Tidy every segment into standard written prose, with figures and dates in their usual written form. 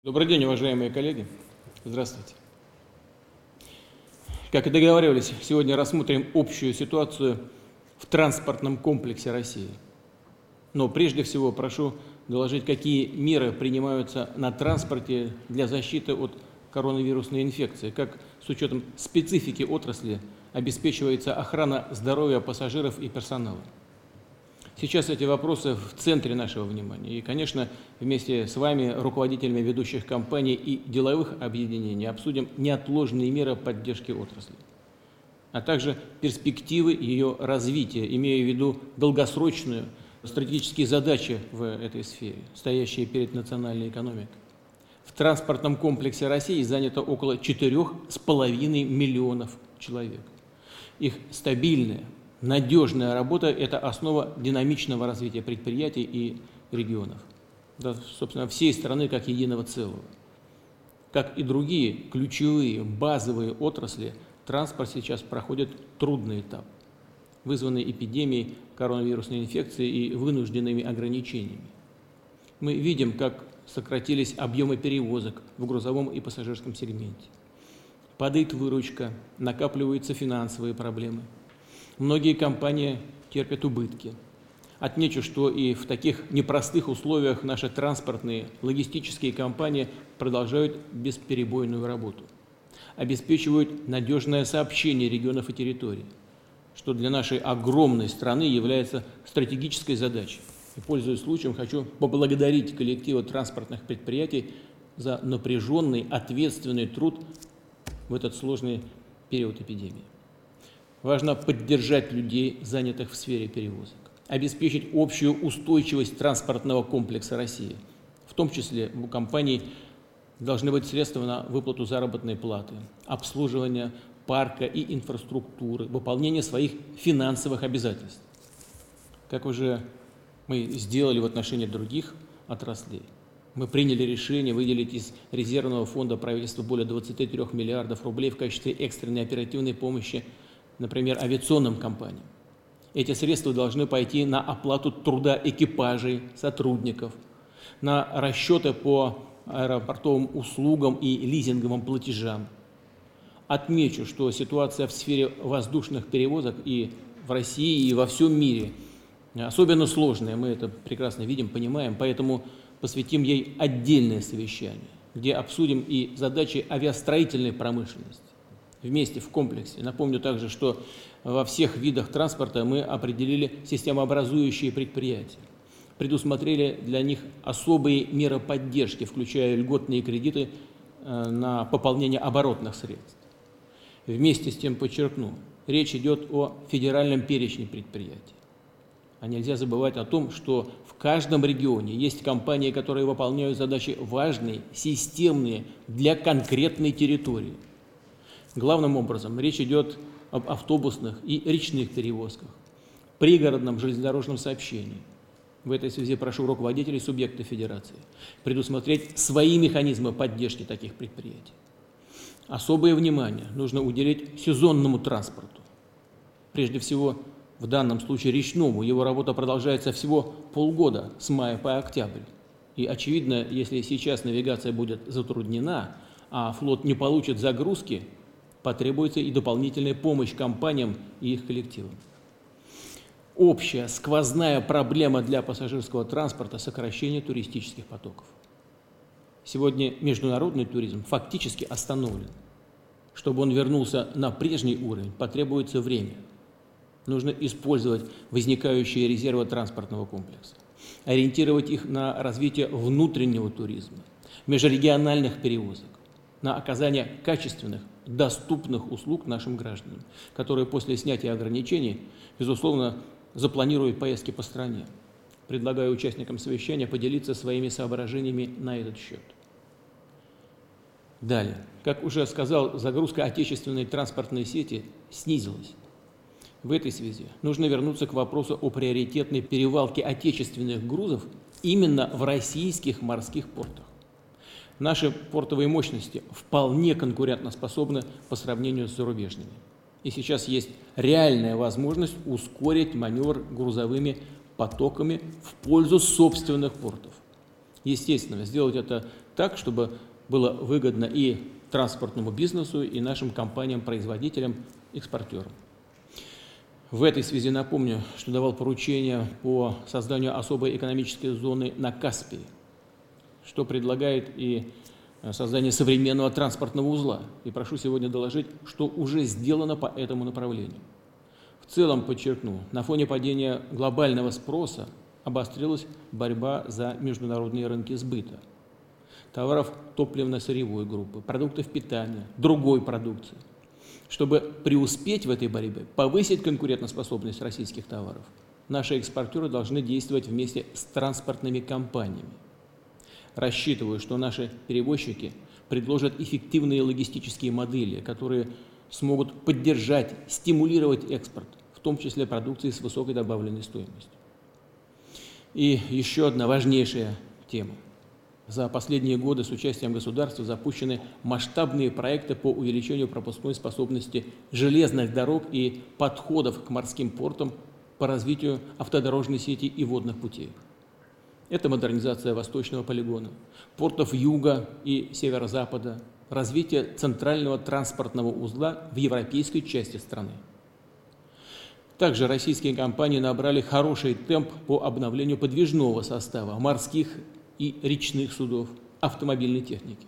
Добрый день, уважаемые коллеги. Здравствуйте. Как и договаривались, сегодня рассмотрим общую ситуацию в транспортном комплексе России. Но прежде всего прошу доложить, какие меры принимаются на транспорте для защиты от коронавирусной инфекции, как с учетом специфики отрасли обеспечивается охрана здоровья пассажиров и персонала. Сейчас эти вопросы в центре нашего внимания. И, конечно, вместе с вами, руководителями ведущих компаний и деловых объединений, обсудим неотложные меры поддержки отрасли, а также перспективы ее развития, имея в виду долгосрочную стратегические задачи в этой сфере, стоящие перед национальной экономикой. В транспортном комплексе России занято около 4,5 миллионов человек. Их стабильная, надежная работа – это основа динамичного развития предприятий и регионов, да, собственно, всей страны как единого целого. Как и другие ключевые базовые отрасли, транспорт сейчас проходит трудный этап, вызванный эпидемией коронавирусной инфекции и вынужденными ограничениями. Мы видим, как сократились объемы перевозок в грузовом и пассажирском сегменте. Падает выручка, накапливаются финансовые проблемы. Многие компании терпят убытки. Отмечу, что и в таких непростых условиях наши транспортные, логистические компании продолжают бесперебойную работу, обеспечивают надежное сообщение регионов и территорий, что для нашей огромной страны является стратегической задачей. И, пользуясь случаем, хочу поблагодарить коллективы транспортных предприятий за напряженный, ответственный труд в этот сложный период эпидемии. Важно поддержать людей, занятых в сфере перевозок, обеспечить общую устойчивость транспортного комплекса России. В том числе у компаний должны быть средства на выплату заработной платы, обслуживание парка и инфраструктуры, выполнение своих финансовых обязательств. Как уже мы сделали в отношении других отраслей, мы приняли решение выделить из резервного фонда правительства более 23 миллиардов рублей в качестве экстренной оперативной помощи, например, авиационным компаниям. Эти средства должны пойти на оплату труда экипажей, сотрудников, на расчеты по аэропортовым услугам и лизинговым платежам. Отмечу, что ситуация в сфере воздушных перевозок и в России, и во всем мире особенно сложная. Мы это прекрасно видим, понимаем, поэтому посвятим ей отдельное совещание, где обсудим и задачи авиастроительной промышленности. Вместе, в комплексе. Напомню также, что во всех видах транспорта мы определили системообразующие предприятия, предусмотрели для них особые меры поддержки, включая льготные кредиты на пополнение оборотных средств. Вместе с тем подчеркну, речь идет о федеральном перечне предприятий. А нельзя забывать о том, что в каждом регионе есть компании, которые выполняют задачи важные, системные для конкретной территории. Главным образом речь идет об автобусных и речных перевозках, пригородном железнодорожном сообщении. В этой связи прошу руководителей субъектов федерации предусмотреть свои механизмы поддержки таких предприятий. Особое внимание нужно уделить сезонному транспорту. Прежде всего, в данном случае речному. Его работа продолжается всего полгода, с мая по октябрь. И очевидно, если сейчас навигация будет затруднена, а флот не получит загрузки, потребуется и дополнительная помощь компаниям и их коллективам. Общая сквозная проблема для пассажирского транспорта – сокращение туристических потоков. Сегодня международный туризм фактически остановлен. Чтобы он вернулся на прежний уровень, потребуется время. Нужно использовать возникающие резервы транспортного комплекса, ориентировать их на развитие внутреннего туризма, межрегиональных перевозок, на оказание качественных, доступных услуг нашим гражданам, которые после снятия ограничений, безусловно, запланируют поездки по стране. Предлагаю участникам совещания поделиться своими соображениями на этот счет. Далее. Как уже сказал, загрузка отечественной транспортной сети снизилась. В этой связи нужно вернуться к вопросу о приоритетной перевалке отечественных грузов именно в российских морских портах. Наши портовые мощности вполне конкурентоспособны по сравнению с зарубежными. И сейчас есть реальная возможность ускорить маневр грузовыми потоками в пользу собственных портов. Естественно, сделать это так, чтобы было выгодно и транспортному бизнесу, и нашим компаниям-производителям, экспортерам. В этой связи напомню, что давал поручение по созданию особой экономической зоны на Каспии, что предлагает и создание современного транспортного узла. И прошу сегодня доложить, что уже сделано по этому направлению. В целом, подчеркну, на фоне падения глобального спроса обострилась борьба за международные рынки сбыта товаров топливно-сырьевой группы, продуктов питания, другой продукции. Чтобы преуспеть в этой борьбе, повысить конкурентоспособность российских товаров, наши экспортеры должны действовать вместе с транспортными компаниями. Рассчитываю, что наши перевозчики предложат эффективные логистические модели, которые смогут поддержать, стимулировать экспорт, в том числе продукции с высокой добавленной стоимостью. И еще одна важнейшая тема. За последние годы с участием государства запущены масштабные проекты по увеличению пропускной способности железных дорог и подходов к морским портам по развитию автодорожной сети и водных путей. Это модернизация Восточного полигона, портов Юга и Северо-Запада, развитие центрального транспортного узла в европейской части страны. Также российские компании набрали хороший темп по обновлению подвижного состава морских и речных судов, автомобильной техники.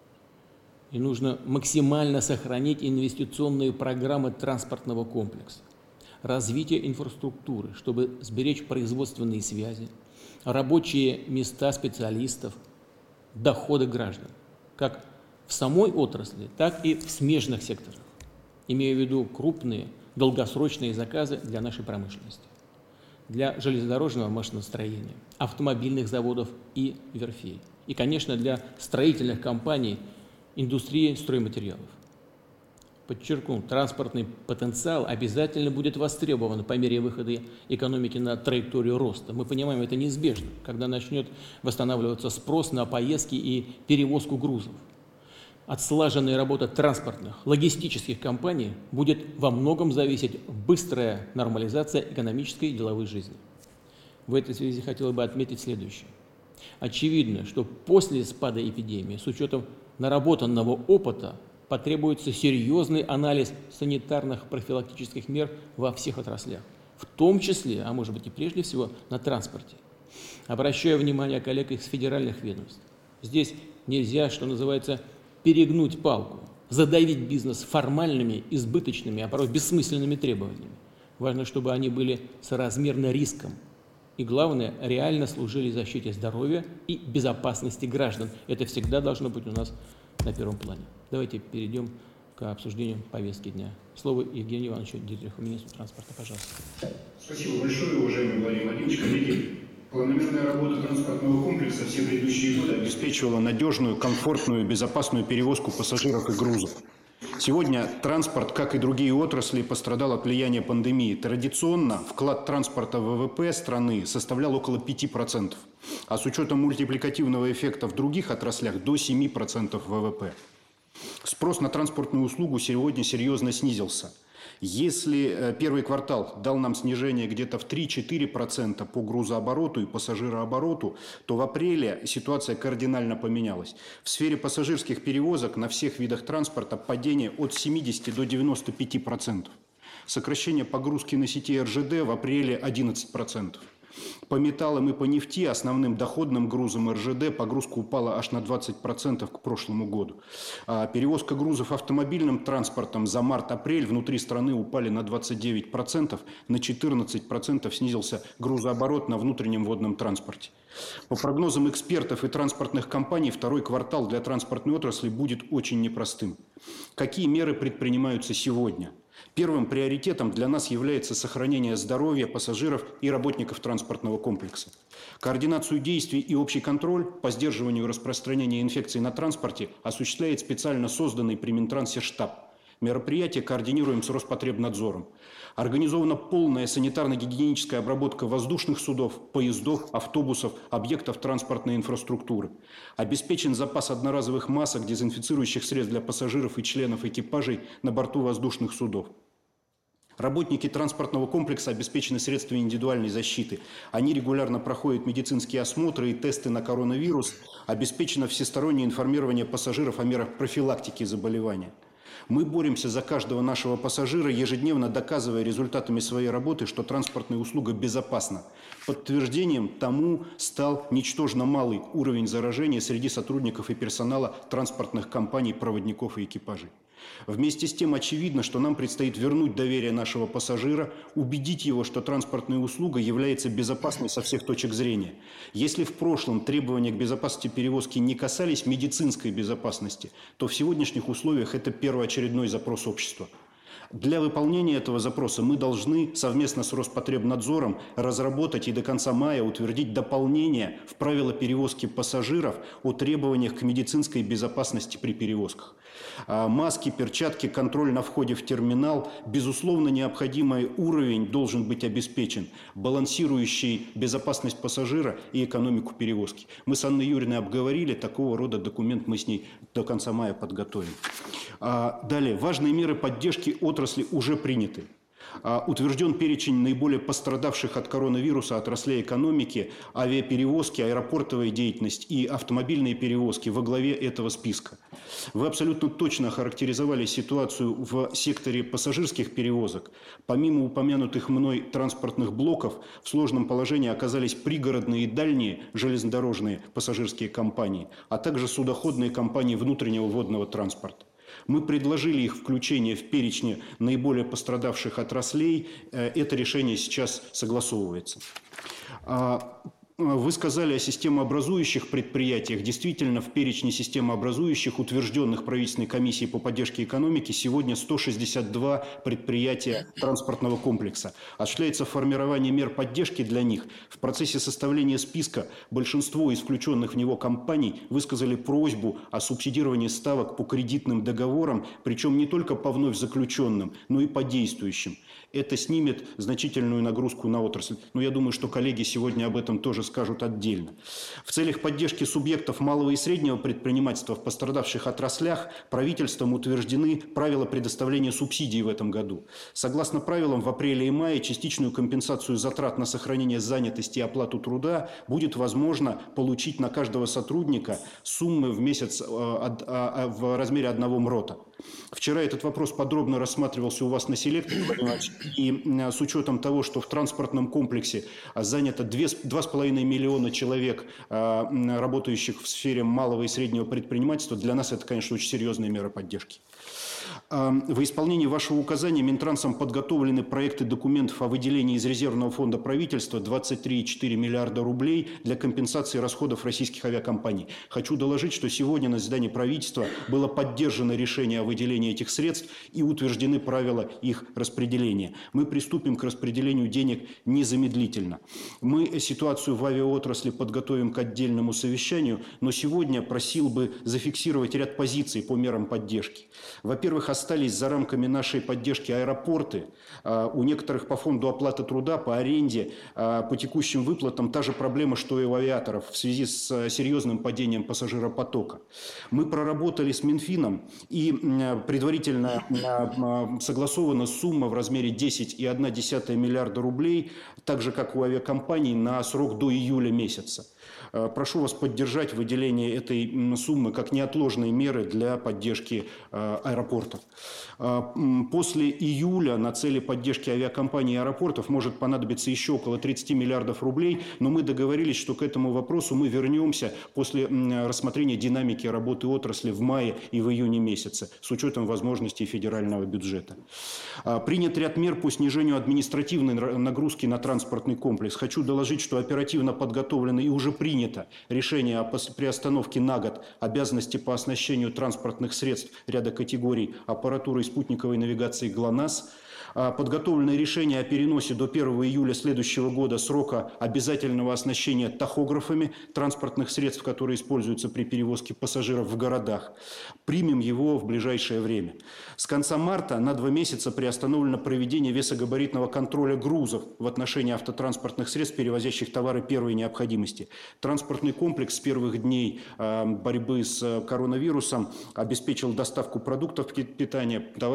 И нужно максимально сохранить инвестиционные программы транспортного комплекса, развитие инфраструктуры, чтобы сберечь производственные связи, рабочие места специалистов, доходы граждан, как в самой отрасли, так и в смежных секторах, имея в виду крупные, долгосрочные заказы для нашей промышленности, для железнодорожного машиностроения, автомобильных заводов и верфей. И, конечно, для строительных компаний, индустрии стройматериалов. Подчеркну, транспортный потенциал обязательно будет востребован по мере выхода экономики на траекторию роста. Мы понимаем, это неизбежно, когда начнет восстанавливаться спрос на поездки и перевозку грузов. От слаженной работы транспортных, логистических компаний будет во многом зависеть быстрая нормализация экономической и деловой жизни. В этой связи хотел бы отметить следующее. Очевидно, что после спада эпидемии, с учетом наработанного опыта, потребуется серьезный анализ санитарных профилактических мер во всех отраслях, в том числе, а может быть и прежде всего, на транспорте. Обращаю внимание коллег из федеральных ведомств. Здесь нельзя, что называется, перегнуть палку, задавить бизнес формальными, избыточными, а порой бессмысленными требованиями. Важно, чтобы они были соразмерны рискам. И главное, реально служили защите здоровья и безопасности граждан. Это всегда должно быть у нас на первом плане. Давайте перейдем к обсуждению повестки дня. Слово Евгению Ивановичу Дитриху, министру транспорта, пожалуйста. Спасибо большое, уважаемый Владимир Владимирович. Коллеги, планомерная работа транспортного комплекса все предыдущие годы обеспечивала надежную, комфортную и безопасную перевозку пассажиров и грузов. Сегодня транспорт, как и другие отрасли, пострадал от влияния пандемии. Традиционно вклад транспорта в ВВП страны составлял около 5%, а с учетом мультипликативного эффекта в других отраслях до 7% ВВП. Спрос на транспортную услугу сегодня серьезно снизился. Если первый квартал дал нам снижение где-то в 3-4% по грузообороту и пассажирообороту, то в апреле ситуация кардинально поменялась. В сфере пассажирских перевозок на всех видах транспорта падение от 70 до 95%. Сокращение погрузки на сети РЖД в апреле 11%. По металлам и по нефти, основным доходным грузом РЖД, погрузка упала аж на 20% к прошлому году. А перевозка грузов автомобильным транспортом за март-апрель внутри страны упали на 29%, на 14% снизился грузооборот на внутреннем водном транспорте. По прогнозам экспертов и транспортных компаний, второй квартал для транспортной отрасли будет очень непростым. Какие меры предпринимаются сегодня? Первым приоритетом для нас является сохранение здоровья пассажиров и работников транспортного комплекса. Координацию действий и общий контроль по сдерживанию распространения инфекций на транспорте осуществляет специально созданный при Минтрансе штаб. Мероприятие координируем с Роспотребнадзором. Организована полная санитарно-гигиеническая обработка воздушных судов, поездов, автобусов, объектов транспортной инфраструктуры. Обеспечен запас одноразовых масок, дезинфицирующих средств для пассажиров и членов экипажей на борту воздушных судов. Работники транспортного комплекса обеспечены средствами индивидуальной защиты. Они регулярно проходят медицинские осмотры и тесты на коронавирус. Обеспечено всестороннее информирование пассажиров о мерах профилактики заболевания. Мы боремся за каждого нашего пассажира, ежедневно доказывая результатами своей работы, что транспортная услуга безопасна. Подтверждением тому стал ничтожно малый уровень заражения среди сотрудников и персонала транспортных компаний, проводников и экипажей. Вместе с тем очевидно, что нам предстоит вернуть доверие нашего пассажира, убедить его, что транспортная услуга является безопасной со всех точек зрения. Если в прошлом требования к безопасности перевозки не касались медицинской безопасности, то в сегодняшних условиях это первоочередной запрос общества. Для выполнения этого запроса мы должны совместно с Роспотребнадзором разработать и до конца мая утвердить дополнение в правила перевозки пассажиров о требованиях к медицинской безопасности при перевозках. Маски, перчатки, контроль на входе в терминал, безусловно, необходимый уровень должен быть обеспечен, балансирующий безопасность пассажира и экономику перевозки. Мы с Анной Юрьевной обговорили, такого рода документ мы с ней до конца мая подготовим. Далее, важные меры поддержки отрасли уже приняты. Утвержден перечень наиболее пострадавших от коронавируса отраслей экономики, авиаперевозки, аэропортовая деятельность и автомобильные перевозки во главе этого списка. Вы абсолютно точно охарактеризовали ситуацию в секторе пассажирских перевозок. Помимо упомянутых мной транспортных блоков, в сложном положении оказались пригородные и дальние железнодорожные пассажирские компании, а также судоходные компании внутреннего водного транспорта. Мы предложили их включение в перечни наиболее пострадавших отраслей. Это решение сейчас согласовывается. Вы сказали о системообразующих предприятиях. Действительно, в перечне системообразующих, утвержденных правительственной комиссией по поддержке экономики, сегодня 162 предприятия транспортного комплекса. Осуществляется формирование мер поддержки для них. В процессе составления списка большинство из включенных в него компаний высказали просьбу о субсидировании ставок по кредитным договорам, причем не только по вновь заключенным, но и по действующим. Это снимет значительную нагрузку на отрасль. Но я думаю, что коллеги сегодня об этом тоже скажут отдельно. В целях поддержки субъектов малого и среднего предпринимательства в пострадавших отраслях правительством утверждены правила предоставления субсидий в этом году. Согласно правилам, в апреле и мае частичную компенсацию затрат на сохранение занятости и оплату труда будет возможно получить на каждого сотрудника суммы в месяц в размере 1 МРОТа. Вчера этот вопрос подробно рассматривался у вас на селекторе, и с учетом того, что в транспортном комплексе занято 2,5 миллиона человек, работающих в сфере малого и среднего предпринимательства, для нас это, конечно, очень серьезная мера поддержки. В исполнении вашего указания Минтрансом подготовлены проекты документов о выделении из резервного фонда правительства 23,4 миллиарда рублей для компенсации расходов российских авиакомпаний. Хочу доложить, что сегодня на заседании правительства было поддержано решение о выделении этих средств и утверждены правила их распределения. Мы приступим к распределению денег незамедлительно. Мы ситуацию в авиаотрасли подготовим к отдельному совещанию, но сегодня просил бы зафиксировать ряд позиций по мерам поддержки. Во-первых, остались за рамками нашей поддержки аэропорты. У некоторых по фонду оплаты труда, по аренде, по текущим выплатам та же проблема, что и у авиаторов в связи с серьезным падением пассажиропотока. Мы проработали с Минфином, и предварительно согласована сумма в размере 10,1 миллиарда рублей, так же, как у авиакомпаний, на срок до июля месяца. Прошу вас поддержать выделение этой суммы как неотложной меры для поддержки аэропортов. После июля на цели поддержки авиакомпаний и аэропортов может понадобиться еще около 30 миллиардов рублей, но мы договорились, что к этому вопросу мы вернемся после рассмотрения динамики работы отрасли в мае и в июне месяце, с учетом возможностей федерального бюджета. Принят ряд мер по снижению административной нагрузки на транспортный комплекс. Хочу доложить, что оперативно подготовлено и уже принято решение о приостановке на год обязанности по оснащению транспортных средств ряда категорий аппаратурой спутниковой навигации ГЛОНАСС. Подготовлено решение о переносе до 1 июля следующего года срока обязательного оснащения тахографами транспортных средств, которые используются при перевозке пассажиров в городах. Примем его в ближайшее время. С конца марта на 2 месяца приостановлено проведение весогабаритного контроля грузов в отношении автотранспортных средств, перевозящих товары первой необходимости. Транспортный комплекс с первых дней борьбы с коронавирусом обеспечил доставку продуктов питания, товаров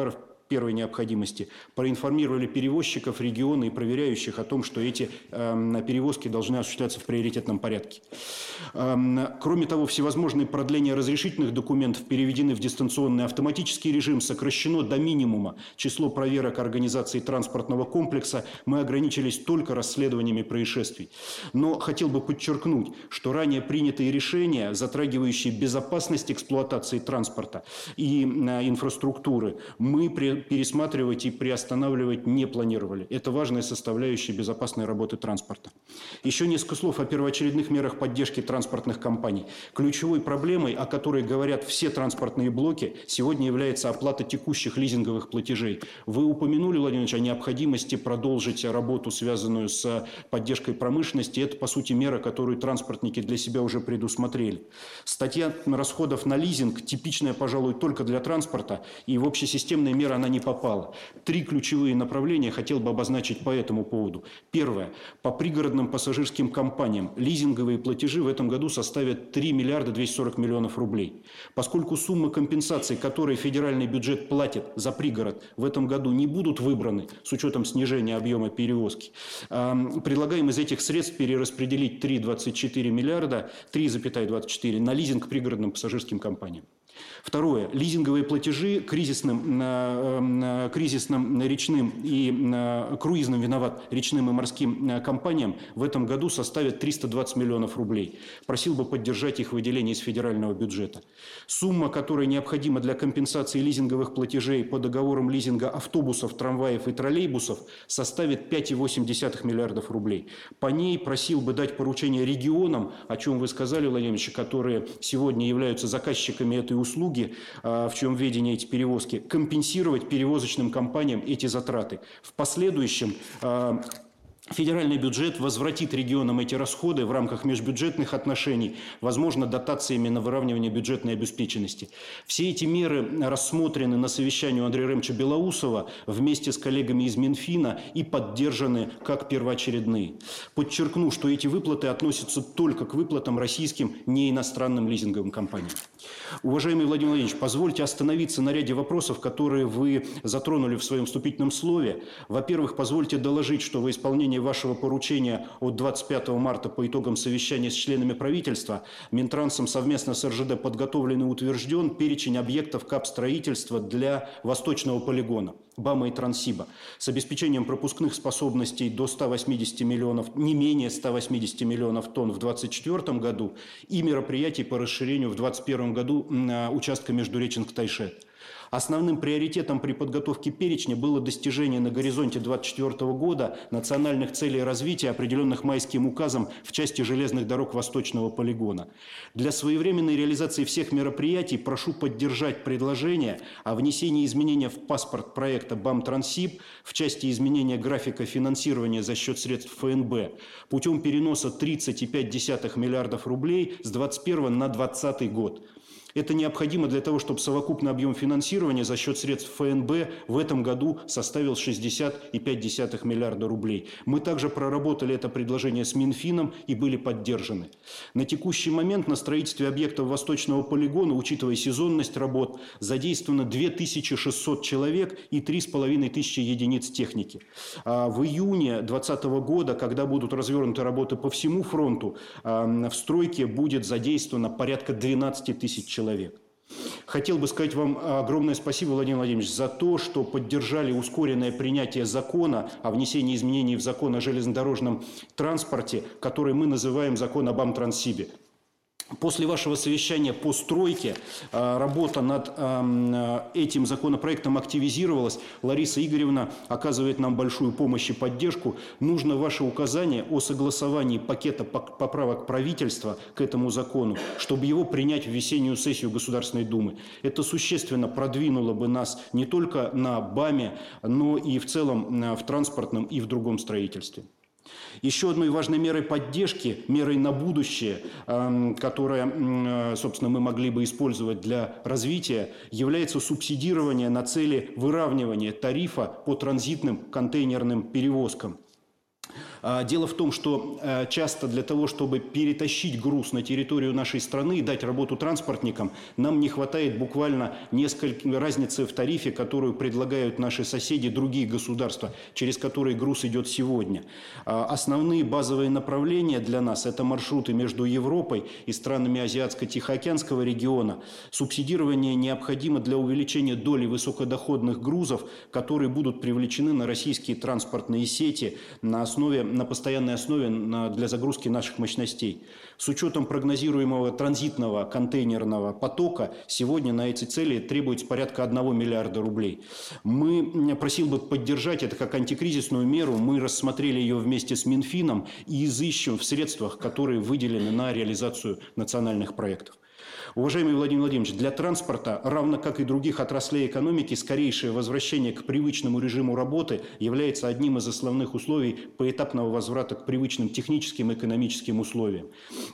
первой необходимости, проинформировали перевозчиков, регионы и проверяющих о том, что эти перевозки должны осуществляться в приоритетном порядке. Кроме того, всевозможные продления разрешительных документов переведены в дистанционный автоматический режим, сокращено до минимума число проверок организации транспортного комплекса, мы ограничились только расследованиями происшествий. Но хотел бы подчеркнуть, что ранее принятые решения, затрагивающие безопасность эксплуатации транспорта и инфраструктуры, мы пересматривать и приостанавливать не планировали. Это важная составляющая безопасной работы транспорта. Еще несколько слов о первоочередных мерах поддержки транспортных компаний. Ключевой проблемой, о которой говорят все транспортные блоки, сегодня является оплата текущих лизинговых платежей. Вы упомянули, Владимир Ильич, о необходимости продолжить работу, связанную с поддержкой промышленности. Это, по сути, мера, которую транспортники для себя уже предусмотрели. Статья расходов на лизинг типичная, пожалуй, только для транспорта, и в общесистемные меры она не попала. 3 ключевые направления хотел бы обозначить по этому поводу. Первое. По пригородным пассажирским компаниям лизинговые платежи в этом году составят 3 миллиарда 240 миллионов рублей. Поскольку суммы компенсаций, которые федеральный бюджет платит за пригород, в этом году не будут выбраны с учетом снижения объема перевозки, предлагаем из этих средств перераспределить 3,24 миллиарда, 3,24 на лизинг пригородным пассажирским компаниям. Второе. Лизинговые платежи кризисным речным и круизным речным и морским компаниям в этом году составят 320 миллионов рублей. Просил бы поддержать их выделение из федерального бюджета. Сумма, которая необходима для компенсации лизинговых платежей по договорам лизинга автобусов, трамваев и троллейбусов, составит 5,8 миллиардов рублей. По ней просил бы дать поручение регионам, о чем вы сказали, Владимир Ильич, которые сегодня являются заказчиками этой услуги, в чем ведение эти перевозки, компенсировать перевозочным компаниям эти затраты. В последующем федеральный бюджет возвратит регионам эти расходы в рамках межбюджетных отношений, возможно, дотациями на выравнивание бюджетной обеспеченности. Все эти меры рассмотрены на совещании у Андрея Ремовича Белоусова вместе с коллегами из Минфина и поддержаны как первоочередные. Подчеркну, что эти выплаты относятся только к выплатам российским, не иностранным лизинговым компаниям. Уважаемый Владимир Владимирович, позвольте остановиться на ряде вопросов, которые вы затронули в своем вступительном слове. Во-первых, позвольте доложить, что во исполнении вашего поручения от 25 марта по итогам совещания с членами правительства Минтрансом совместно с РЖД подготовлен и утвержден перечень объектов капстроительства для Восточного полигона БАМа и Транссиба с обеспечением пропускных способностей до 180 миллионов, не менее 180 миллионов тонн в 2024 году и мероприятий по расширению в 2021 году участка Междуреченск-Тайшет. Основным приоритетом при подготовке перечня было достижение на горизонте 2024 года национальных целей развития, определенных майским указом в части железных дорог Восточного полигона. Для своевременной реализации всех мероприятий прошу поддержать предложение о внесении изменения в паспорт проекта БАМ-Транссиб в части изменения графика финансирования за счет средств ФНБ путем переноса 30,5 миллиардов рублей с 2021 на 2020 год. Это необходимо для того, чтобы совокупный объем финансирования за счет средств ФНБ в этом году составил 60,5 миллиарда рублей. Мы также проработали это предложение с Минфином и были поддержаны. На текущий момент на строительстве объектов Восточного полигона, учитывая сезонность работ, задействовано 2600 человек и 3500 единиц техники. В июне 2020 года, когда будут развернуты работы по всему фронту, в стройке будет задействовано порядка 12 тысяч человек. Хотел бы сказать вам огромное спасибо, Владимир Владимирович, за то, что поддержали ускоренное принятие закона о внесении изменений в закон о железнодорожном транспорте, который мы называем закон о БАМ-Транссибе. После вашего совещания по стройке работа над этим законопроектом активизировалась. Лариса Игоревна оказывает нам большую помощь и поддержку. Нужно ваше указание о согласовании пакета поправок правительства к этому закону, чтобы его принять в весеннюю сессию Государственной Думы. Это существенно продвинуло бы нас не только на БАМе, но и в целом в транспортном и в другом строительстве. Еще одной важной мерой поддержки, мерой на будущее, которая, собственно, мы могли бы использовать для развития, является субсидирование на цели выравнивания тарифа по транзитным контейнерным перевозкам. Дело в том, что часто для того, чтобы перетащить груз на территорию нашей страны и дать работу транспортникам, нам не хватает буквально несколько разницы в тарифе, которую предлагают наши соседи, другие государства, через которые груз идет сегодня. Основные базовые направления для нас – это маршруты между Европой и странами Азиатско-Тихоокеанского региона. Субсидирование необходимо для увеличения доли высокодоходных грузов, которые будут привлечены на российские транспортные сети на постоянной основе для загрузки наших мощностей. С учетом прогнозируемого транзитного контейнерного потока сегодня на эти цели требуется порядка 1 миллиарда рублей. Просил бы поддержать это как антикризисную меру. Мы рассмотрели ее вместе с Минфином и изыщем в средствах, которые выделены на реализацию национальных проектов. Уважаемый Владимир Владимирович, для транспорта, равно как и других отраслей экономики, скорейшее возвращение к привычному режиму работы является одним из основных условий поэтапного возврата к привычным техническим и экономическим условиям.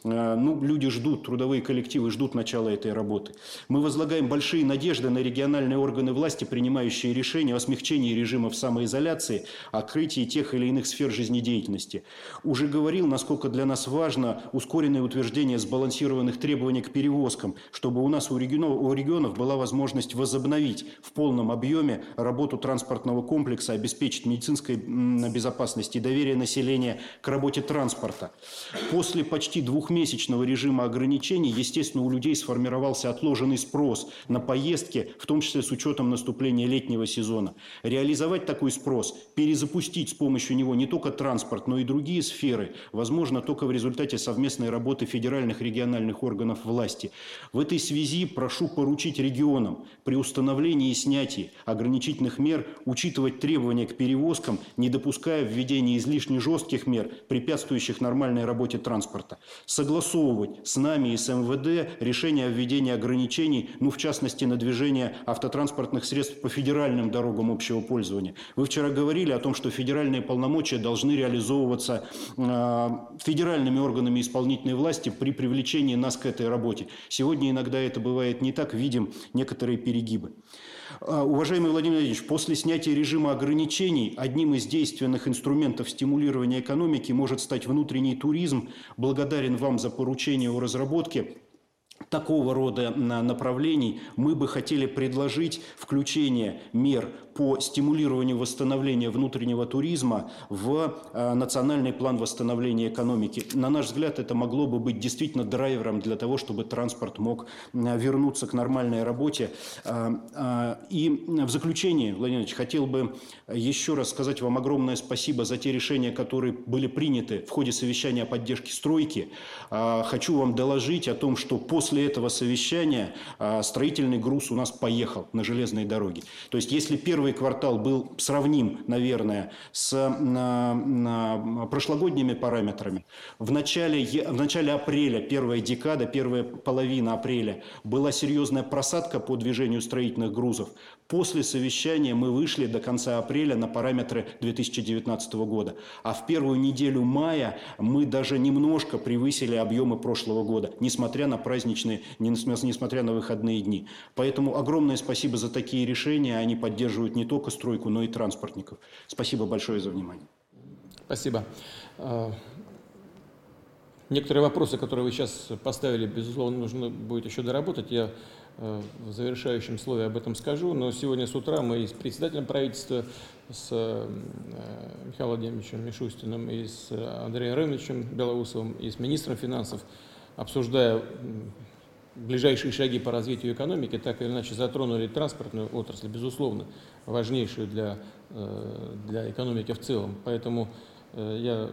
Люди ждут, трудовые коллективы ждут начала этой работы. Мы возлагаем большие надежды на региональные органы власти, принимающие решения о смягчении режимов самоизоляции, открытии тех или иных сфер жизнедеятельности. Уже говорил, насколько для нас важно ускоренное утверждение сбалансированных требований к перевозкам, чтобы у нас у регионов была возможность возобновить в полном объеме работу транспортного комплекса, обеспечить медицинской безопасность и доверие населения к работе транспорта. После почти двухмесячного режима ограничений, естественно, у людей сформировался отложенный спрос на поездки, в том числе с учетом наступления летнего сезона. Реализовать такой спрос, перезапустить с помощью него не только транспорт, но и другие сферы, возможно только в результате совместной работы федеральных и региональных органов власти. В этой связи прошу поручить регионам при установлении и снятии ограничительных мер учитывать требования к перевозкам, не допуская введения излишне жестких мер, препятствующих нормальной работе транспорта. Согласовывать с нами и с МВД решение о введении ограничений, в частности, на движение автотранспортных средств по федеральным дорогам общего пользования. Вы вчера говорили о том, что федеральные полномочия должны реализовываться федеральными органами исполнительной власти при привлечении нас к этой работе. Сегодня иногда это бывает не так, видим некоторые перегибы. Уважаемый Владимир Владимирович, после снятия режима ограничений одним из действенных инструментов стимулирования экономики может стать внутренний туризм. Благодарен вам за поручение о разработке такого рода направлений. Мы бы хотели предложить включение мер по стимулированию восстановления внутреннего туризма в национальный план восстановления экономики. На наш взгляд, это могло бы быть действительно драйвером для того, чтобы транспорт мог вернуться к нормальной работе. И в заключение, Владимир Ильич, хотел бы еще раз сказать вам огромное спасибо за те решения, которые были приняты в ходе совещания о поддержке стройки. Хочу вам доложить о том, что после этого совещания строительный груз у нас поехал на железной дороге. То есть, если первый квартал был сравним, наверное, с прошлогодними параметрами, в начале апреля, первая декада, первая половина апреля была серьезная просадка по движению строительных грузов. После совещания мы вышли до конца апреля на параметры 2019 года. А в первую неделю мая мы даже немножко превысили объемы прошлого года, несмотря на праздничные, несмотря на выходные дни. Поэтому огромное спасибо за такие решения. Они поддерживают не только стройку, но и транспортников. Спасибо большое за внимание. Спасибо. Некоторые вопросы, которые вы сейчас поставили, безусловно, нужно будет еще доработать. Я в завершающем слове об этом скажу, но сегодня с утра мы и с председателем правительства, с Михаилом Владимировичем Мишустиным, и с Андреем Рыночем Белоусовым, и с министром финансов, обсуждая ближайшие шаги по развитию экономики, так или иначе затронули транспортную отрасль, безусловно, важнейшую для экономики в целом. Поэтому я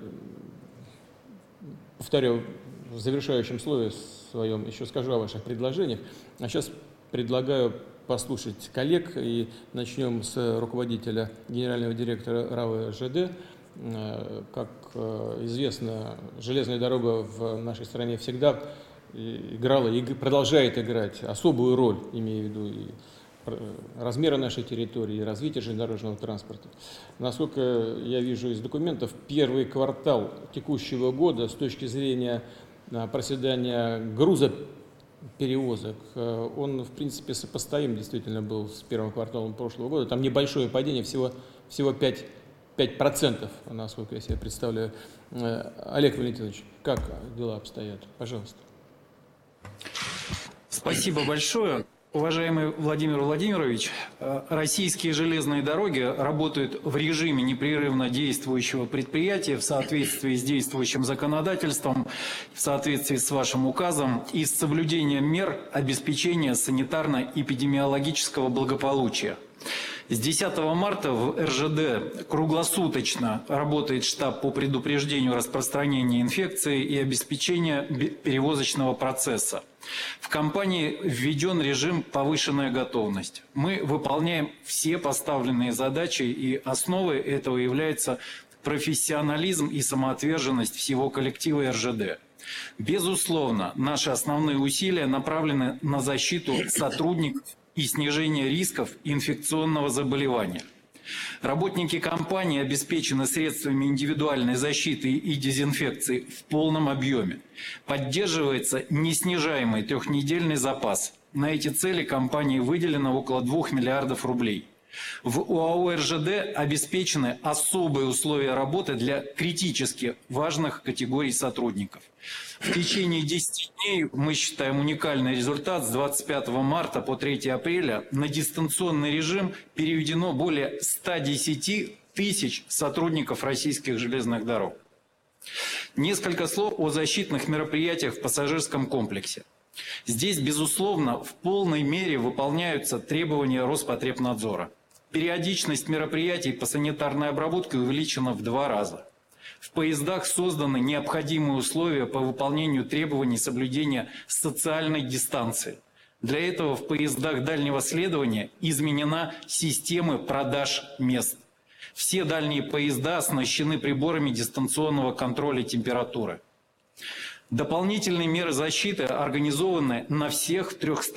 повторю в завершающем слове своем, еще скажу о ваших предложениях. А сейчас предлагаю послушать коллег, и начнем с руководителя, генерального директора РАО ЖД. Как известно, железная дорога в нашей стране всегда играла и продолжает играть особую роль, имея в виду и размеры нашей территории, и развитие железнодорожного транспорта. Насколько я вижу из документов, первый квартал текущего года с точки зрения проседания грузоперевозок, он, в принципе, сопоставим действительно был с первым кварталом прошлого года. Там небольшое падение, всего 5 5%, насколько я себе представляю. Олег Валентинович, как дела обстоят? Пожалуйста. Спасибо большое. Уважаемый Владимир Владимирович, российские железные дороги работают в режиме непрерывно действующего предприятия в соответствии с действующим законодательством, в соответствии с вашим указом и с соблюдением мер обеспечения санитарно-эпидемиологического благополучия. С 10 марта в РЖД круглосуточно работает штаб по предупреждению распространения инфекции и обеспечения перевозочного процесса. В компании введен режим «Повышенная готовность». Мы выполняем все поставленные задачи, и основой этого является профессионализм и самоотверженность всего коллектива РЖД. Безусловно, наши основные усилия направлены на защиту сотрудников и снижение рисков инфекционного заболевания. Работники компании обеспечены средствами индивидуальной защиты и дезинфекции в полном объеме. Поддерживается неснижаемый трехнедельный запас. На эти цели компании выделено около 2 миллиардов рублей. В ОАО РЖД обеспечены особые условия работы для критически важных категорий сотрудников. В течение 10 дней мы считаем уникальный результат. С 25 марта по 3 апреля на дистанционный режим переведено более 110 тысяч сотрудников российских железных дорог. Несколько слов о защитных мероприятиях в пассажирском комплексе. Здесь, безусловно, в полной мере выполняются требования Роспотребнадзора. Периодичность мероприятий по санитарной обработке увеличена в 2 раза. В поездах созданы необходимые условия по выполнению требований соблюдения социальной дистанции. Для этого в поездах дальнего следования изменена система продаж мест. Все дальние поезда оснащены приборами дистанционного контроля температуры. Дополнительные меры защиты организованы на всех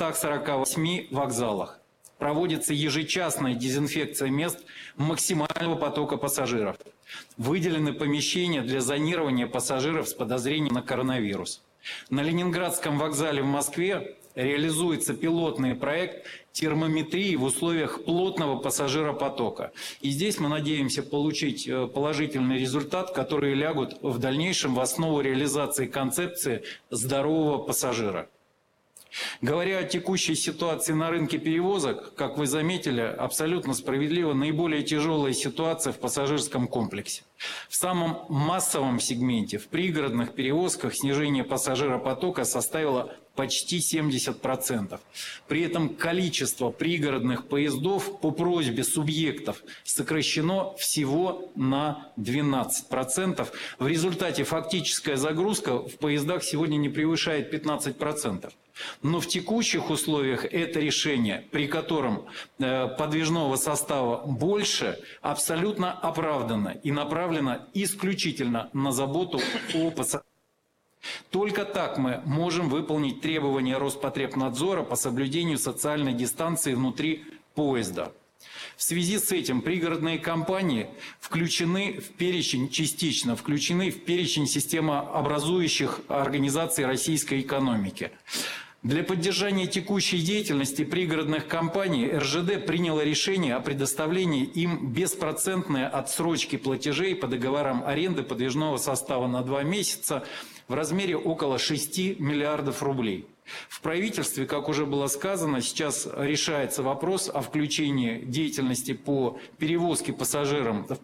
348 вокзалах. Проводится ежечасная дезинфекция мест максимального потока пассажиров. Выделены помещения для зонирования пассажиров с подозрением на коронавирус. На Ленинградском вокзале в Москве реализуется пилотный проект термометрии в условиях плотного пассажиропотока. И здесь мы надеемся получить положительный результат, который лягут в дальнейшем в основу реализации концепции здорового пассажира. Говоря о текущей ситуации на рынке перевозок, как вы заметили, абсолютно справедливо, наиболее тяжелая ситуация в пассажирском комплексе. В самом массовом сегменте, в пригородных перевозках, снижение пассажиропотока составило почти 70%. При этом количество пригородных поездов по просьбе субъектов сокращено всего на 12%. В результате фактическая загрузка в поездах сегодня не превышает 15%. Но в текущих условиях это решение, при котором подвижного состава больше, абсолютно оправдано и направлено исключительно на заботу о пассажирах. Только так мы можем выполнить требования Роспотребнадзора по соблюдению социальной дистанции внутри поезда. В связи с этим пригородные компании включены в перечень, частично включены в перечень системообразующих организаций российской экономики. Для поддержания текущей деятельности пригородных компаний РЖД приняло решение о предоставлении им беспроцентной отсрочки платежей по договорам аренды подвижного состава на 2 месяца в размере около 6 миллиардов рублей. В правительстве, как уже было сказано, сейчас решается вопрос о включении деятельности по перевозке пассажирам в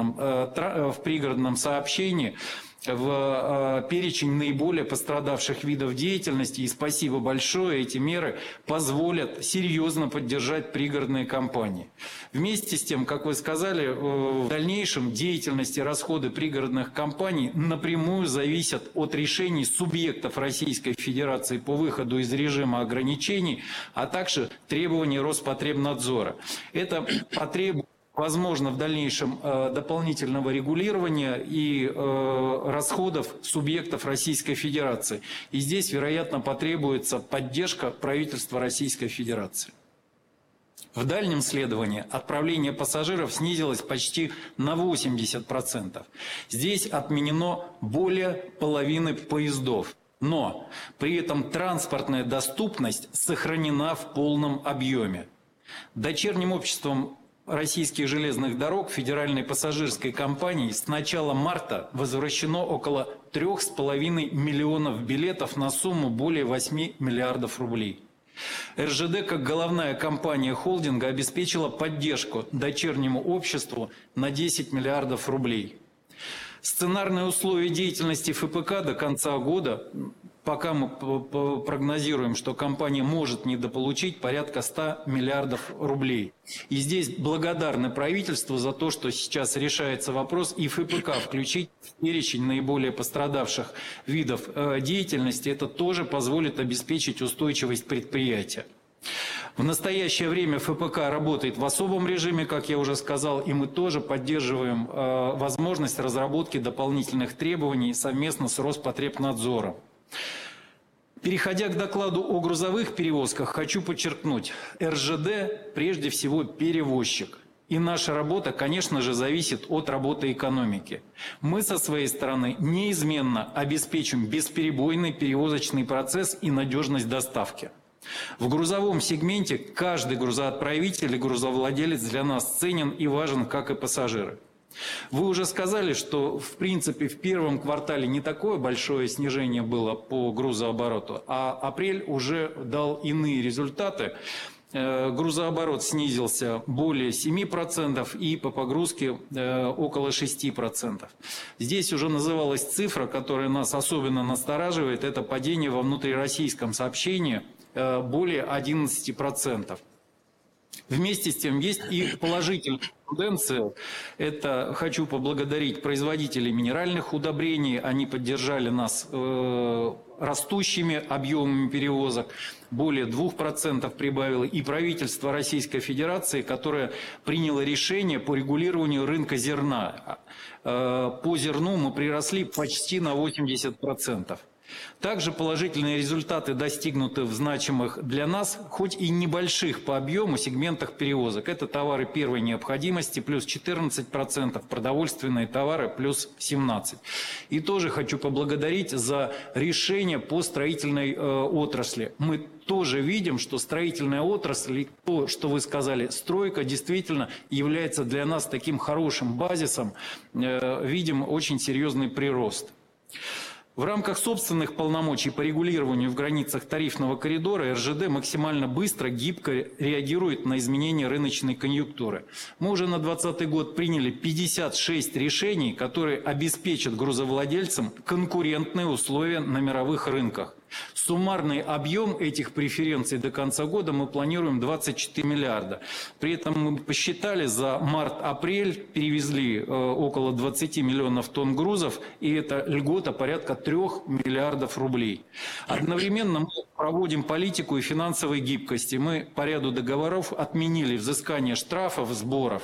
пригородном сообщении в перечень наиболее пострадавших видов деятельности. И спасибо большое, эти меры позволят серьезно поддержать пригородные компании. Вместе с тем, как вы сказали, в дальнейшем деятельность и расходы пригородных компаний напрямую зависят от решений субъектов Российской Федерации по выходу из режима ограничений, а также требований Роспотребнадзора. Это потребует, возможно, в дальнейшем дополнительного регулирования и расходов субъектов Российской Федерации. И здесь, вероятно, потребуется поддержка правительства Российской Федерации. В дальнем следовании отправление пассажиров снизилось почти на 80%. Здесь отменено более половины поездов. Но при этом транспортная доступность сохранена в полном объеме. Дочерним обществом российских железных дорог Федеральной пассажирской компании с начала марта возвращено около 3,5 миллионов билетов на сумму более 8 миллиардов рублей. РЖД, как головная компания холдинга, обеспечила поддержку дочернему обществу на 10 миллиардов рублей. Сценарные условия деятельности ФПК до конца года, пока мы прогнозируем, что компания может недополучить порядка 100 миллиардов рублей. И здесь благодарны правительству за то, что сейчас решается вопрос и ФПК включить в перечень наиболее пострадавших видов деятельности. Это тоже позволит обеспечить устойчивость предприятия. В настоящее время ФПК работает в особом режиме, как я уже сказал, и мы тоже поддерживаем возможность разработки дополнительных требований совместно с Роспотребнадзором. Переходя к докладу о грузовых перевозках, хочу подчеркнуть, РЖД прежде всего перевозчик. И наша работа, конечно же, зависит от работы экономики. Мы со своей стороны неизменно обеспечим бесперебойный перевозочный процесс и надежность доставки. В грузовом сегменте каждый грузоотправитель и грузовладелец для нас ценен и важен, как и пассажиры. Вы уже сказали, что в принципе в первом квартале не такое большое снижение было по грузообороту, а апрель уже дал иные результаты. Грузооборот снизился более 7% и по погрузке около 6%. Здесь уже называлась цифра, которая нас особенно настораживает, это падение во внутрироссийском сообщении более 11%. Вместе с тем есть и положительная тенденция. Это хочу поблагодарить производителей минеральных удобрений. Они поддержали нас растущими объемами перевозок. Более 2% прибавило. И правительство Российской Федерации, которое приняло решение по регулированию рынка зерна. По зерну мы приросли почти на 80%. Также положительные результаты достигнуты в значимых для нас, хоть и небольших по объему, сегментах перевозок. Это товары первой необходимости плюс 14%, продовольственные товары плюс 17%. И тоже хочу поблагодарить за решение по строительной отрасли. Мы тоже видим, что строительная отрасль, и то, что вы сказали, стройка действительно является для нас таким хорошим базисом. Видим очень серьезный прирост. В рамках собственных полномочий по регулированию в границах тарифного коридора РЖД максимально быстро, гибко реагирует на изменения рыночной конъюнктуры. Мы уже на 2020 год приняли 56 решений, которые обеспечат грузовладельцам конкурентные условия на мировых рынках. Суммарный объем этих преференций до конца года мы планируем 24 миллиарда. При этом мы посчитали, за март-апрель перевезли около 20 миллионов тонн грузов, и это льгота порядка 3 миллиардов рублей. Одновременно мы проводим политику и финансовой гибкости. Мы по ряду договоров отменили взыскание штрафов, сборов.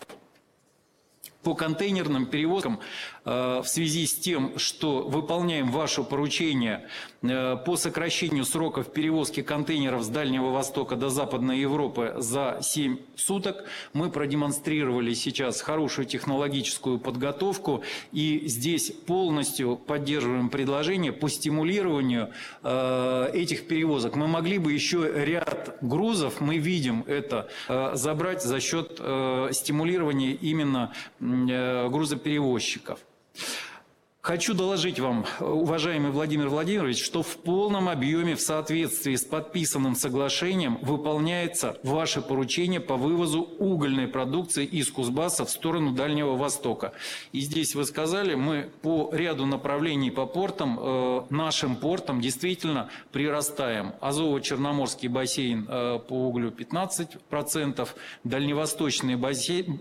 По контейнерным перевозкам в связи с тем, что выполняем ваше поручение по сокращению сроков перевозки контейнеров с Дальнего Востока до Западной Европы за 7 суток, мы продемонстрировали сейчас хорошую технологическую подготовку и здесь полностью поддерживаем предложение по стимулированию этих перевозок. Мы могли бы еще ряд грузов, мы видим это, забрать за счет стимулирования именно грузоперевозчиков. Хочу доложить вам, уважаемый Владимир Владимирович, что в полном объеме в соответствии с подписанным соглашением выполняется ваше поручение по вывозу угольной продукции из Кузбасса в сторону Дальнего Востока. И здесь вы сказали, мы по ряду направлений по портам, нашим портам действительно прирастаем. Азово-Черноморский бассейн по углю 15%, Дальневосточный бассейн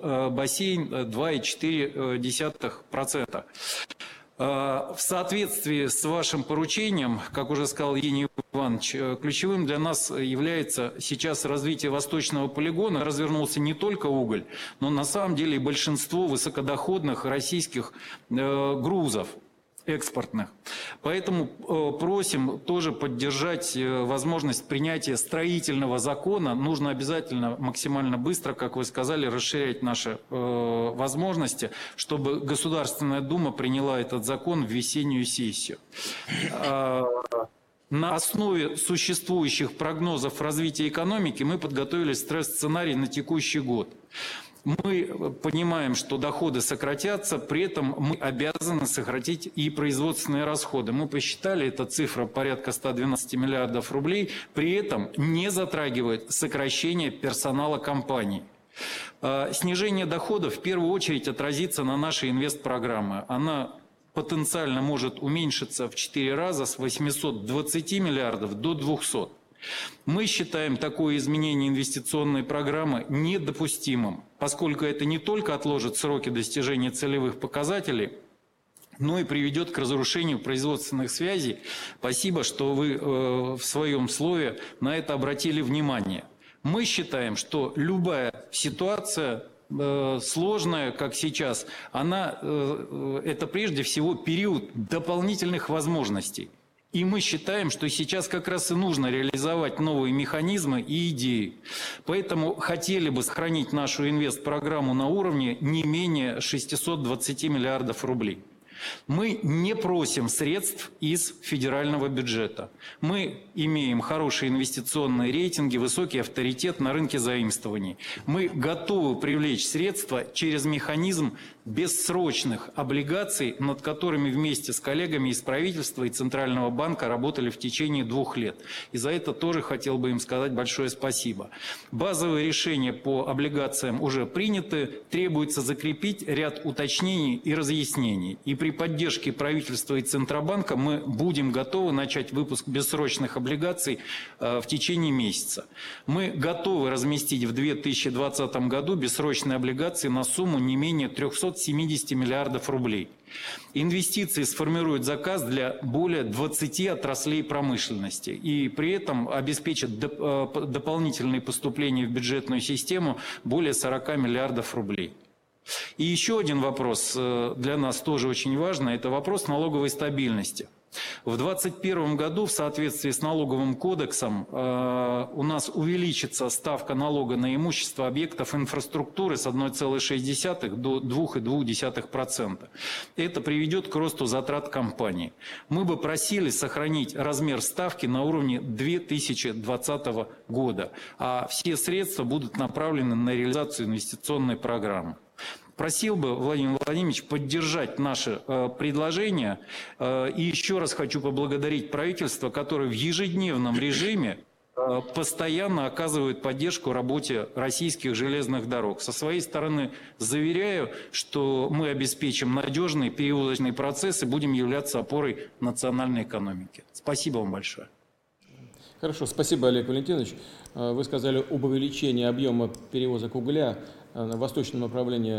2,4%. В соответствии с вашим поручением, как уже сказал Евгений Иванович, ключевым для нас является сейчас развитие восточного полигона. Развернулся не только уголь, но на самом деле и большинство высокодоходных российских грузов экспортных. Поэтому просим тоже поддержать возможность принятия строительного закона. Нужно обязательно максимально быстро, как вы сказали, расширять наши возможности, чтобы Государственная Дума приняла этот закон в весеннюю сессию. На основе существующих прогнозов развития экономики мы подготовили стресс-сценарий на текущий год. Мы понимаем, что доходы сократятся, при этом мы обязаны сократить и производственные расходы. Мы посчитали, эта цифра порядка 112 миллиардов рублей, при этом не затрагивает сокращение персонала компаний. Снижение доходов в первую очередь отразится на нашей инвестпрограмме. Она потенциально может уменьшиться в 4 раза с 820 миллиардов до 200. Мы считаем такое изменение инвестиционной программы недопустимым, поскольку это не только отложит сроки достижения целевых показателей, но и приведет к разрушению производственных связей. Спасибо, что вы в своем слове на это обратили внимание. Мы считаем, что любая ситуация сложная, как сейчас, это прежде всего период дополнительных возможностей. И мы считаем, что сейчас как раз и нужно реализовать новые механизмы и идеи. Поэтому хотели бы сохранить нашу инвестпрограмму на уровне не менее 620 миллиардов рублей. Мы не просим средств из федерального бюджета. Мы имеем хорошие инвестиционные рейтинги, высокий авторитет на рынке заимствований. Мы готовы привлечь средства через механизм бессрочных облигаций, над которыми вместе с коллегами из правительства и Центрального банка работали в течение 2 лет. И за это тоже хотел бы им сказать большое спасибо. Базовые решения по облигациям уже приняты. Требуется закрепить ряд уточнений и разъяснений. И при поддержке правительства и Центробанка мы будем готовы начать выпуск бессрочных облигаций в течение месяца. Мы готовы разместить в 2020 году бессрочные облигации на сумму не менее 370 миллиардов рублей. Инвестиции сформируют заказ для более 20 отраслей промышленности и при этом обеспечат дополнительные поступления в бюджетную систему более 40 миллиардов рублей. И еще один вопрос для нас тоже очень важный – это вопрос налоговой стабильности. В 2021 году в соответствии с налоговым кодексом у нас увеличится ставка налога на имущество объектов инфраструктуры с 1,6 до 2,2%. Это приведет к росту затрат компаний. Мы бы просили сохранить размер ставки на уровне 2020 года, а все средства будут направлены на реализацию инвестиционной программы. Просил бы, Владимир Владимирович, поддержать наше предложение. И еще раз хочу поблагодарить правительство, которое в ежедневном режиме постоянно оказывает поддержку работе российских железных дорог. Со своей стороны заверяю, что мы обеспечим надежный перевозочный процесс и будем являться опорой национальной экономики. Спасибо вам большое. Хорошо, спасибо, Олег Валентинович. Вы сказали об увеличении объема перевозок угля на восточном направлении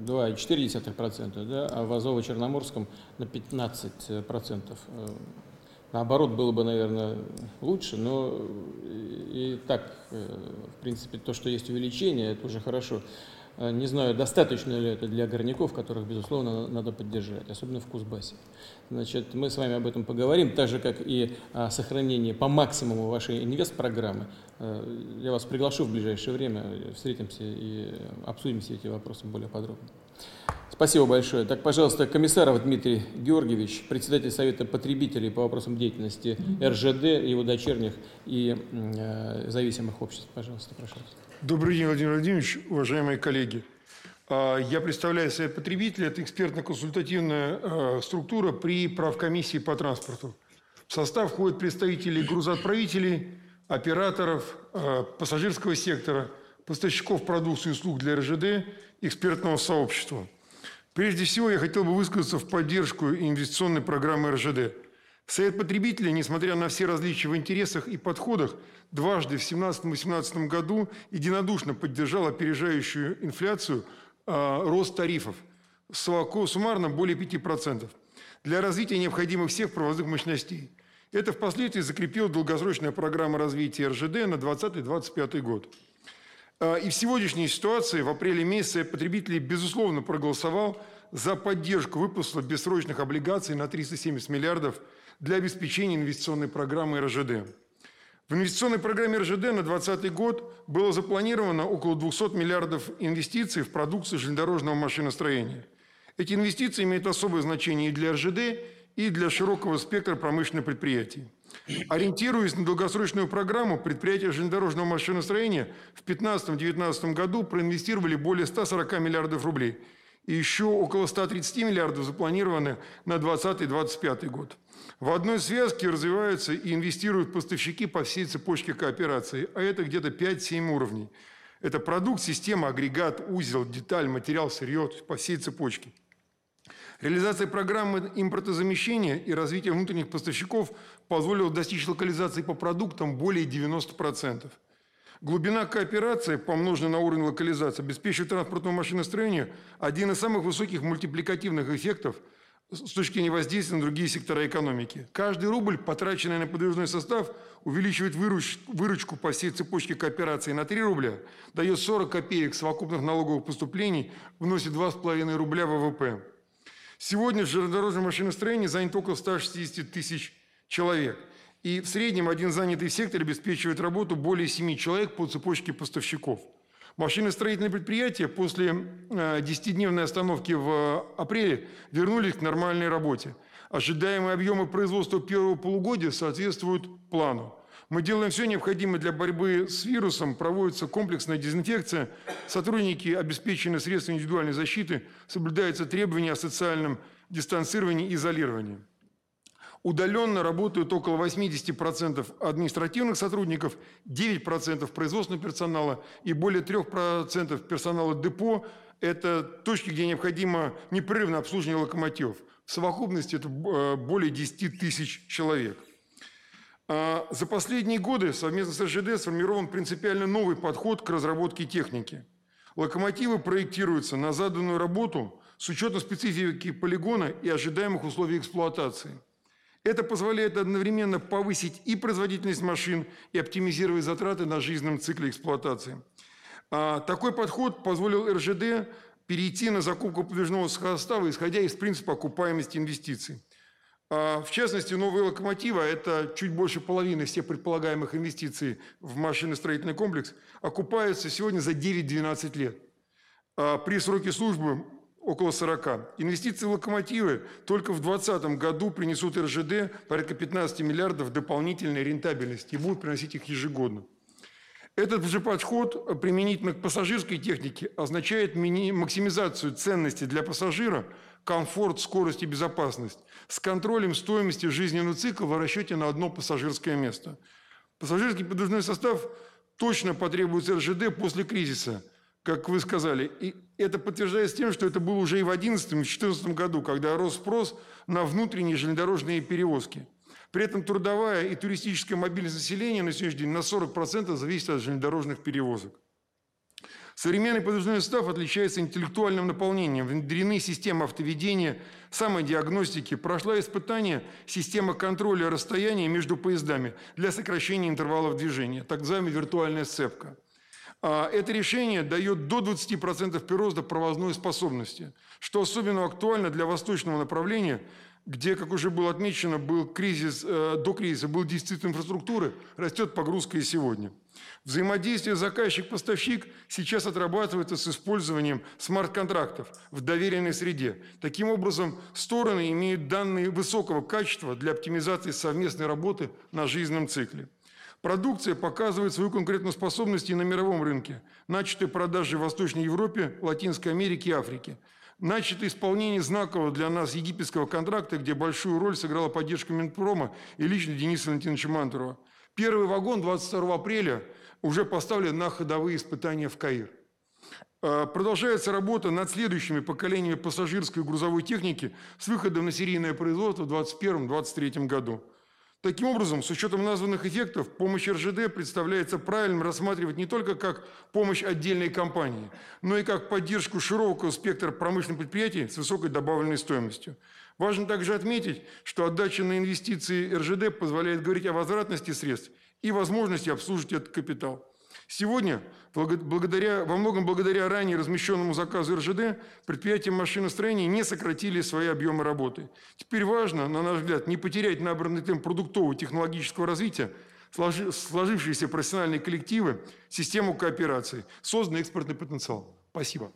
2,4%, да, а в Азово-Черноморском на 15%. Наоборот, было бы, наверное, лучше, но и так, в принципе, то, что есть увеличение, это уже хорошо. Не знаю, достаточно ли это для горняков, которых, безусловно, надо поддержать, особенно в Кузбассе. Значит, мы с вами об этом поговорим, так же, как и о сохранении по максимуму вашей инвестпрограммы. Я вас приглашу в ближайшее время, встретимся и обсудим все эти вопросы более подробно. Спасибо большое. Так, пожалуйста, Комиссаров Дмитрий Георгиевич, председатель Совета потребителей по вопросам деятельности РЖД, его дочерних и зависимых обществ. Пожалуйста, прошу. Добрый день, Владимир Владимирович, уважаемые коллеги. Я представляю Совет потребителей, это экспертно-консультативная структура при правкомиссии по транспорту. В состав входят представители грузоотправителей, операторов, пассажирского сектора, поставщиков продукции и услуг для РЖД, экспертного сообщества. Прежде всего, я хотел бы высказаться в поддержку инвестиционной программы РЖД. Совет потребителей, несмотря на все различия в интересах и подходах, дважды в 2017-2018 году единодушно поддержал опережающую инфляцию рост тарифов, суммарно более 5%, для развития необходимых всех провозных мощностей. Это впоследствии закрепила долгосрочная программа развития РЖД на 2020-2025 год. И в сегодняшней ситуации, в апреле месяце, потребителей, безусловно, проголосовал за поддержку выпуска бессрочных облигаций на 370 миллиардов для обеспечения инвестиционной программы РЖД. В инвестиционной программе РЖД на 2020 год было запланировано около 200 миллиардов инвестиций в продукцию железнодорожного машиностроения. Эти инвестиции имеют особое значение и для РЖД, и для широкого спектра промышленных предприятий. Ориентируясь на долгосрочную программу, предприятия железнодорожного машиностроения в 2015-2019 году проинвестировали более 140 миллиардов рублей. И еще около 130 миллиардов запланированы на 2020-2025 год. В одной связке развиваются и инвестируют поставщики по всей цепочке кооперации, а это где-то 5-7 уровней. Это продукт, система, агрегат, узел, деталь, материал, сырье, по всей цепочке. Реализация программы импортозамещения и развития внутренних поставщиков позволила достичь локализации по продуктам более 90%. Глубина кооперации, помноженная на уровень локализации, обеспечивает транспортному машиностроению один из самых высоких мультипликативных эффектов с точки зрения воздействия на другие сектора экономики. Каждый рубль, потраченный на подвижной состав, увеличивает выручку по всей цепочке кооперации на 3 рубля, дает 40 копеек совокупных налоговых поступлений, вносит 2,5 рубля ВВП. Сегодня в железнодорожном машиностроении занято около 160 тысяч человек. И в среднем один занятый в секторе обеспечивает работу более 7 человек по цепочке поставщиков. Машиностроительные предприятия после 10-дневной остановки в апреле вернулись к нормальной работе. Ожидаемые объемы производства первого полугодия соответствуют плану. Мы делаем все необходимое для борьбы с вирусом, проводится комплексная дезинфекция, сотрудники обеспечены средствами индивидуальной защиты, соблюдаются требования о социальном дистанцировании и изолировании. Удаленно работают около 80% административных сотрудников, 9% производственного персонала и более 3% персонала депо. Это точки, где необходимо непрерывное обслуживание локомотивов. В совокупности это более 10 тысяч человек. За последние годы совместно с РЖД сформирован принципиально новый подход к разработке техники. Локомотивы проектируются на заданную работу с учетом специфики полигона и ожидаемых условий эксплуатации. Это позволяет одновременно повысить и производительность машин, и оптимизировать затраты на жизненном цикле эксплуатации. Такой подход позволил РЖД перейти на закупку подвижного состава, исходя из принципа окупаемости инвестиций. В частности, новые локомотивы, это чуть больше половины всех предполагаемых инвестиций в машиностроительный комплекс, окупаются сегодня за 9-12 лет. При сроке службы около 40. Инвестиции в локомотивы только в 2020 году принесут РЖД порядка 15 миллиардов дополнительной рентабельности и будут приносить их ежегодно. Этот же подход применительно к пассажирской технике означает максимизацию ценности для пассажира, комфорт, скорость и безопасность с контролем стоимости жизненного цикла в расчете на одно пассажирское место. Пассажирский подвижной состав точно потребуется РЖД после кризиса, как вы сказали. И это подтверждается тем, что это было уже и в 2011 и 2014 году, когда рос спрос на внутренние железнодорожные перевозки. При этом трудовая и туристическая мобильность населения на сегодняшний день на 40% зависит от железнодорожных перевозок. Современный подвижной состав отличается интеллектуальным наполнением. Внедрены системы автоведения, самодиагностики, прошла испытание система контроля расстояния между поездами для сокращения интервалов движения, так называемая виртуальная сцепка. Это решение дает до 20% прироста провозной способности, что особенно актуально для восточного направления, где, как уже было отмечено, был кризис, до кризиса был дефицит инфраструктуры, растет погрузка и сегодня. Взаимодействие заказчик-поставщик сейчас отрабатывается с использованием смарт-контрактов в доверенной среде. Таким образом, стороны имеют данные высокого качества для оптимизации совместной работы на жизненном цикле. Продукция показывает свою конкурентоспособность и на мировом рынке. Начаты продажи в Восточной Европе, Латинской Америке и Африке. Начато исполнение знакового для нас египетского контракта, где большую роль сыграла поддержка Минпрома и лично Дениса Валентиновича Мантурова. Первый вагон 22 апреля уже поставлен на ходовые испытания в Каир. Продолжается работа над следующими поколениями пассажирской и грузовой техники с выходом на серийное производство в 2021-2023 году. Таким образом, с учетом названных эффектов, помощь РЖД представляется правильным рассматривать не только как помощь отдельной компании, но и как поддержку широкого спектра промышленных предприятий с высокой добавленной стоимостью. Важно также отметить, что отдача на инвестиции РЖД позволяет говорить о возвратности средств и возможности обслуживать этот капитал. Сегодня, во многом благодаря ранее размещенному заказу РЖД, предприятия машиностроения не сократили свои объемы работы. Теперь важно, на наш взгляд, не потерять набранный темп продуктового и технологического развития, сложившиеся профессиональные коллективы, систему кооперации, созданный экспортный потенциал. Спасибо.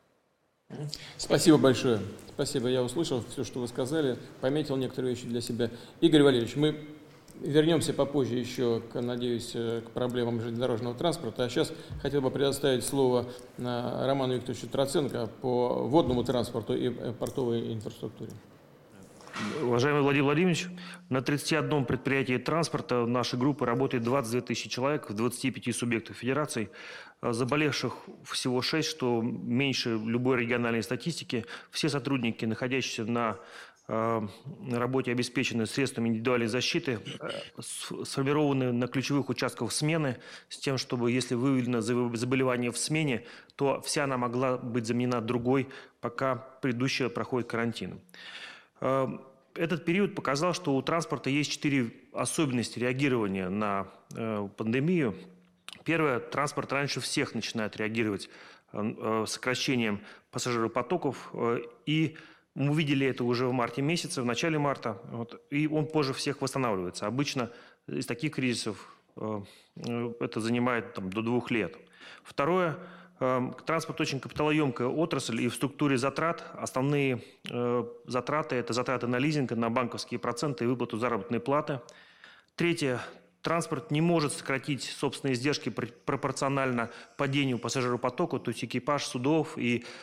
Спасибо большое. Спасибо. Я услышал все, что вы сказали, пометил некоторые вещи для себя. Игорь Валерьевич, мы вернемся попозже еще, надеюсь, к проблемам железнодорожного транспорта. А сейчас хотел бы предоставить слово Роману Викторовичу Троценко по водному транспорту и портовой инфраструктуре. Уважаемый Владимир Владимирович, на 31 предприятии транспорта нашей группы работает 22 тысячи человек в 25 субъектах федерации. Заболевших всего 6, что меньше любой региональной статистики. Все сотрудники, находящиеся на работе, обеспечены средствами индивидуальной защиты, сформированы на ключевых участках смены, с тем, чтобы, если выявлено заболевание в смене, то вся она могла быть заменена другой, пока предыдущая проходит карантин. Этот период показал, что у транспорта есть 4 особенности реагирования на пандемию. Первое, транспорт раньше всех начинает реагировать сокращением пассажиропотоков, и мы увидели это уже в марте месяце, в начале марта, и он позже всех восстанавливается. Обычно из таких кризисов это занимает до 2 лет. Второе, транспорт очень капиталоемкая отрасль, и в структуре затрат основные затраты – это затраты на лизинг, на банковские проценты и выплату заработной платы. Третье, транспорт не может сократить собственные издержки пропорционально падению пассажиропотока, то есть экипаж судов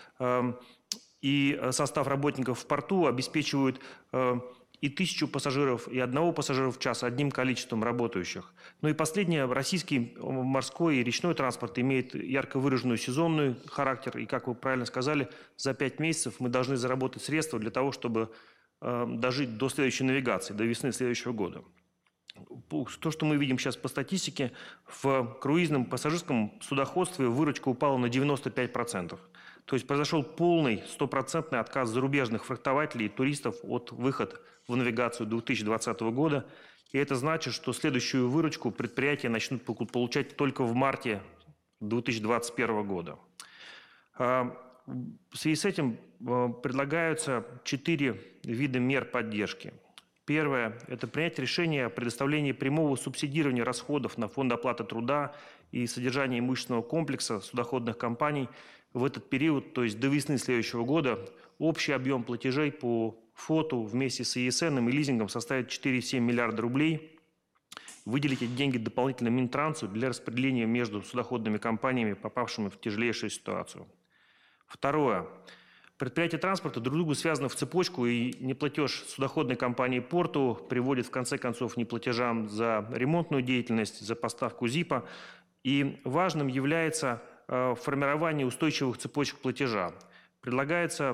и состав работников в порту обеспечивают и 1000 пассажиров, и 1 пассажира в час одним количеством работающих. Ну и последнее, российский морской и речной транспорт имеет ярко выраженный сезонный характер, и, как вы правильно сказали, за 5 месяцев мы должны заработать средства для того, чтобы дожить до следующей навигации, до весны следующего года. То, что мы видим сейчас по статистике, в круизном пассажирском судоходстве выручка упала на 95%. То есть произошел полный, 100% отказ зарубежных фрахтователей и туристов от выхода в навигацию 2020 года. И это значит, что следующую выручку предприятия начнут получать только в марте 2021 года. В связи с этим предлагаются 4 вида мер поддержки. Первое – это принять решение о предоставлении прямого субсидирования расходов на фонд оплаты труда и содержание имущественного комплекса судоходных компаний в этот период, то есть до весны следующего года. Общий объем платежей по ФОТу вместе с ЕСН и лизингом составит 4,7 миллиарда рублей. Выделить эти деньги дополнительно Минтрансу для распределения между судоходными компаниями, попавшими в тяжелейшую ситуацию. Второе. Предприятия транспорта друг к другу связаны в цепочку, и неплатеж судоходной компании порту приводит в конце концов к неплатежам за ремонтную деятельность, за поставку ЗИПа. И важным является формирование устойчивых цепочек платежа. Предлагается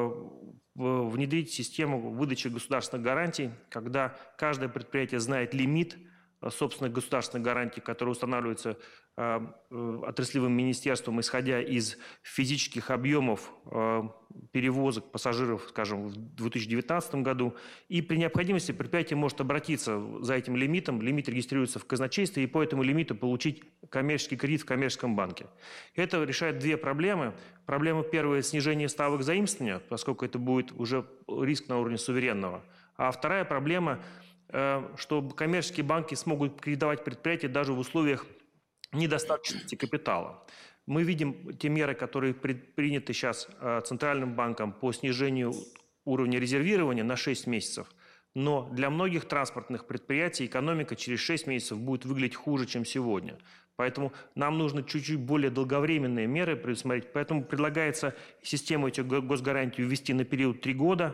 внедрить систему выдачи государственных гарантий, когда каждое предприятие знает лимит собственных государственных гарантий, которые устанавливаются отраслевым министерством, исходя из физических объемов перевозок пассажиров, скажем, в 2019 году. И при необходимости предприятие может обратиться за этим лимитом. Лимит регистрируется в казначействе, и по этому лимиту получить коммерческий кредит в коммерческом банке. Это решает 2 проблемы. Проблема первая – снижение ставок заимствования, поскольку это будет уже риск на уровне суверенного. А вторая проблема – что коммерческие банки смогут кредитовать предприятия даже в условиях недостаточности капитала. Мы видим те меры, которые приняты сейчас Центральным банком по снижению уровня резервирования на 6 месяцев. Но для многих транспортных предприятий экономика через 6 месяцев будет выглядеть хуже, чем сегодня. Поэтому нам нужно чуть-чуть более долговременные меры предусмотреть. Поэтому предлагается систему этих госгарантий ввести на период 3 года.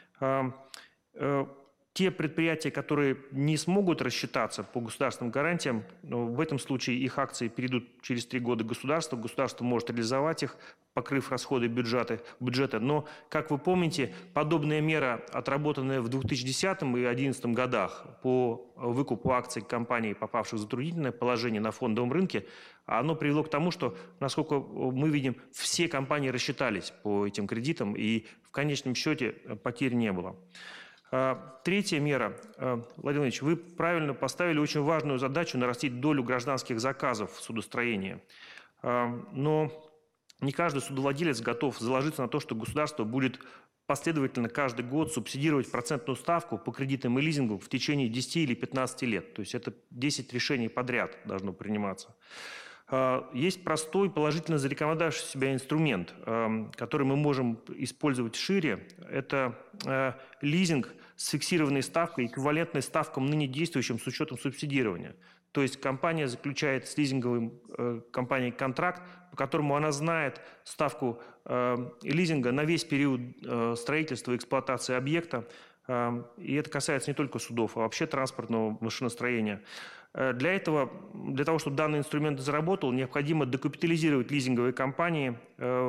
Те предприятия, которые не смогут рассчитаться по государственным гарантиям, в этом случае их акции перейдут через 3 года государству. Государство может реализовать их, покрыв расходы бюджета. Но, как вы помните, подобная мера, отработанная в 2010 и 2011 годах по выкупу акций компаний, попавших в затруднительное положение на фондовом рынке, оно привело к тому, что, насколько мы видим, все компании рассчитались по этим кредитам, и в конечном счете потерь не было. Третья мера. Владимир Владимирович, вы правильно поставили очень важную задачу нарастить долю гражданских заказов в судостроении. Но не каждый судовладелец готов заложиться на то, что государство будет последовательно каждый год субсидировать процентную ставку по кредитам и лизингу в течение 10 или 15 лет. То есть это 10 решений подряд должно приниматься. Есть простой, положительно зарекомендовавший себя инструмент, который мы можем использовать шире. Это лизинг с фиксированной ставкой, эквивалентной ставкам ныне действующим с учетом субсидирования. То есть компания заключает с лизинговой компанией контракт, по которому она знает ставку лизинга на весь период строительства и эксплуатации объекта. И это касается не только судов, а вообще транспортного машиностроения. Для того, чтобы данный инструмент заработал, необходимо декапитализировать лизинговые компании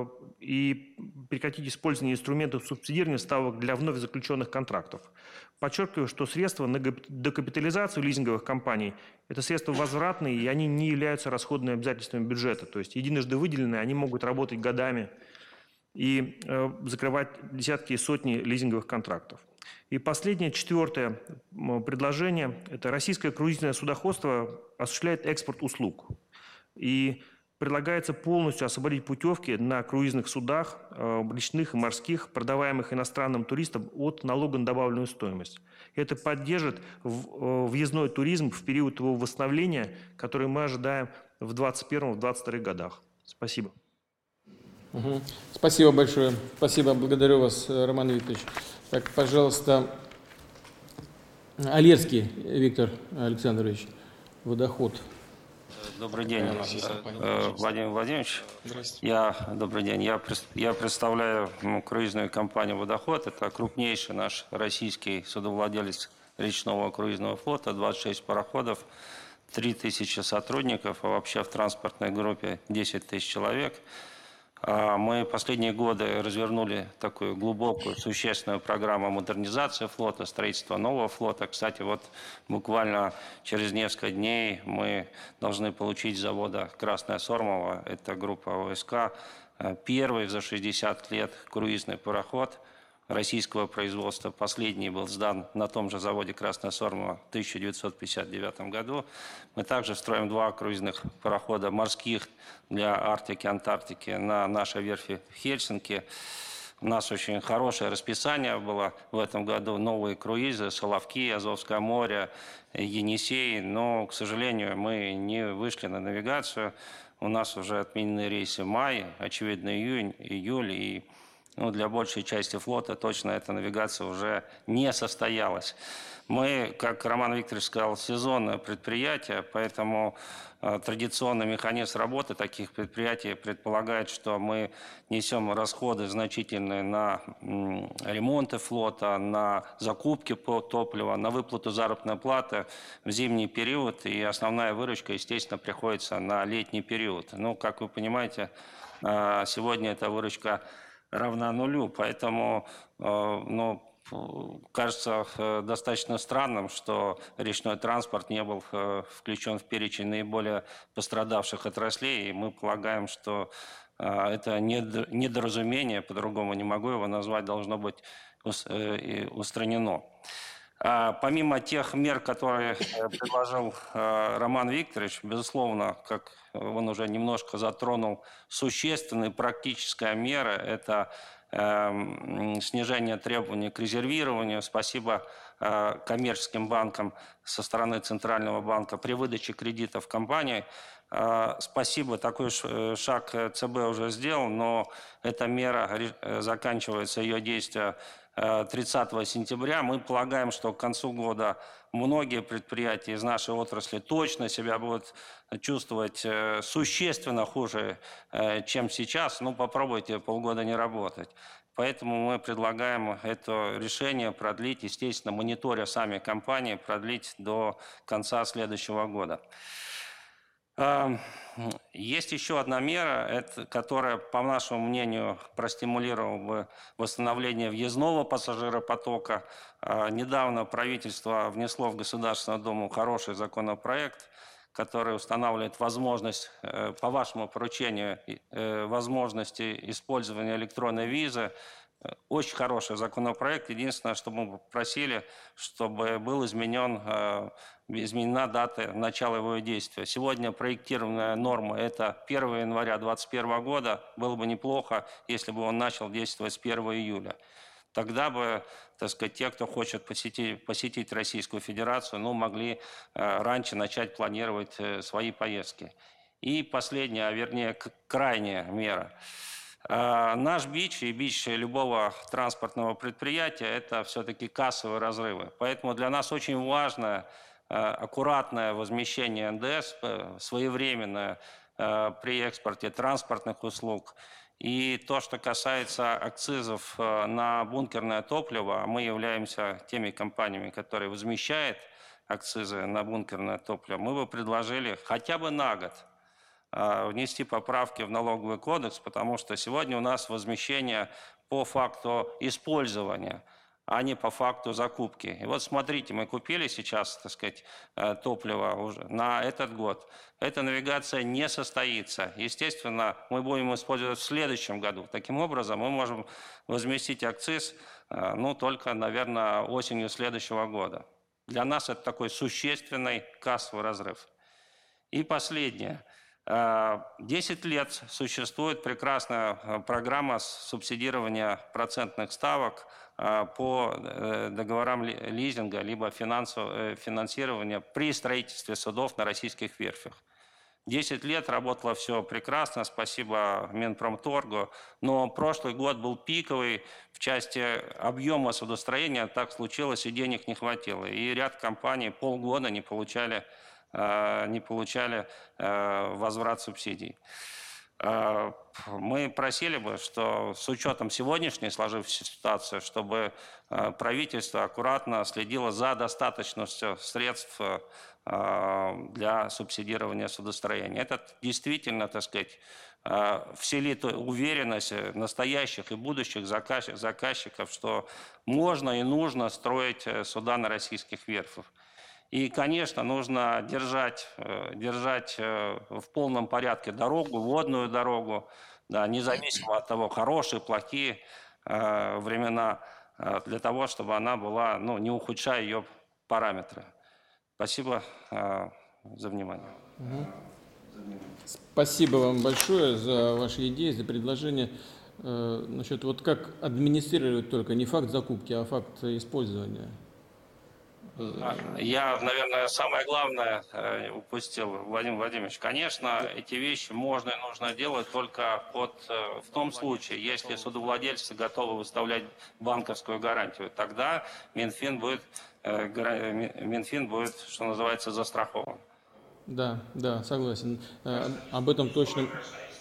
и прекратить использование инструментов субсидирования ставок для вновь заключенных контрактов. Подчеркиваю, что средства на декапитализацию лизинговых компаний – это средства возвратные, и они не являются расходными обязательствами бюджета. То есть единожды выделенные, они могут работать годами и закрывать десятки и сотни лизинговых контрактов. И последнее, четвертое предложение – это российское круизное судоходство осуществляет экспорт услуг. И предлагается полностью освободить путевки на круизных судах, речных и морских, продаваемых иностранным туристам от налога на добавленную стоимость. Это поддержит въездной туризм в период его восстановления, который мы ожидаем в 2021-2022 годах. Спасибо. Спасибо большое. Спасибо, благодарю вас, Роман Викторович. Так, пожалуйста, Олерский Виктор Александрович, водоход. Добрый день, Владимир Владимирович. Добрый день. Я представляю круизную компанию «Водоход». Это крупнейший наш российский судовладелец речного круизного флота, 26 пароходов, 3000 сотрудников, а вообще в транспортной группе 10 тысяч человек. Мы последние годы развернули такую глубокую, существенную программу модернизации флота, строительства нового флота. Кстати, вот буквально через несколько дней мы должны получить с завода «Красная Сормова», это группа ОСК, первый за 60 лет круизный пароход российского производства. Последний был сдан на том же заводе «Красная Сормова» в 1959 году. Мы также строим 2 круизных парохода морских для Арктики, Антарктики на нашей верфи в Хельсинки. У нас очень хорошее расписание было в этом году. Новые круизы, Соловки, Азовское море, Енисей. Но, к сожалению, мы не вышли на навигацию. У нас уже отменены рейсы в мае, очевидно, июнь, июль. И для большей части флота точно эта навигация уже не состоялась. Мы, как Роман Викторович сказал, сезонное предприятие, поэтому традиционный механизм работы таких предприятий предполагает, что мы несем расходы значительные на ремонты флота, на закупки по топливу, на выплату заработной платы в зимний период, и основная выручка, естественно, приходится на летний период. Ну, как вы понимаете, сегодня эта выручка равна нулю, поэтому, кажется достаточно странным, что речной транспорт не был включен в перечень наиболее пострадавших отраслей, и мы полагаем, что это недоразумение, по-другому не могу его назвать, должно быть устранено. Помимо тех мер, которые предложил Роман Викторович, безусловно, как он уже немножко затронул, существенная практическая мера – это снижение требований к резервированию. Спасибо коммерческим банкам со стороны Центрального банка при выдаче кредитов компании. Спасибо, такой шаг ЦБ уже сделал, но эта мера заканчивается, ее действие 30 сентября. Мы полагаем, что к концу года многие предприятия из нашей отрасли точно себя будут чувствовать существенно хуже, чем сейчас. Попробуйте полгода не работать. Поэтому мы предлагаем это решение продлить, естественно, мониторя сами компании, продлить до конца следующего года. Есть еще одна мера, которая, по нашему мнению, простимулировала бы восстановление въездного пассажиропотока. Недавно правительство внесло в Государственную Думу хороший законопроект, который устанавливает возможность, по вашему поручению, возможности использования электронной визы. Очень хороший законопроект. Единственное, что мы попросили, чтобы был изменена дата начала его действия. Сегодня проектированная норма – это 1 января 2021 года. Было бы неплохо, если бы он начал действовать с 1 июля. Тогда бы, так сказать, те, кто хочет посетить Российскую Федерацию, могли раньше начать планировать свои поездки. И последняя, а вернее крайняя мера. Наш бич и бич любого транспортного предприятия – это все-таки кассовые разрывы. Поэтому для нас очень важно аккуратное возмещение НДС, своевременное при экспорте транспортных услуг. И то, что касается акцизов на бункерное топливо, мы являемся теми компаниями, которые возмещают акцизы на бункерное топливо, мы бы предложили хотя бы на год внести поправки в налоговый кодекс, потому что сегодня у нас возмещение по факту использования, а не по факту закупки. И вот смотрите, мы купили сейчас, так сказать, топливо уже на этот год. Эта навигация не состоится. Естественно, мы будем использовать в следующем году. Таким образом, мы можем возместить акциз, ну, только, наверное, осенью следующего года. Для нас это такой существенный кассовый разрыв. И последнее. 10 лет существует прекрасная программа субсидирования процентных ставок по договорам лизинга, либо финансирования при строительстве судов на российских верфях. 10 лет работало все прекрасно, спасибо Минпромторгу, но прошлый год был пиковый в части объема судостроения, так случилось, и денег не хватило. И ряд компаний полгода не получали возврат субсидий. Мы просили бы, что с учетом сегодняшней сложившейся ситуации, чтобы правительство аккуратно следило за достаточностью средств для субсидирования судостроения. Это действительно, так сказать, вселит уверенность настоящих и будущих заказчиков, что можно и нужно строить суда на российских верфях. И, конечно, нужно держать в полном порядке дорогу, водную дорогу, да, независимо от того, хорошие, плохие времена, для того, чтобы она была, ну, не ухудшая ее параметры. Спасибо за внимание. Спасибо вам большое за ваши идеи, за предложения. Насчет вот как администрировать только не факт закупки, а факт использования. Я, наверное, самое главное упустил, Владимир Владимирович. Конечно, эти вещи можно и нужно делать только в том случае, если судовладельцы готовы выставлять банковскую гарантию. Тогда Минфин будет, что называется, застрахован. Да, согласен. Об этом точно...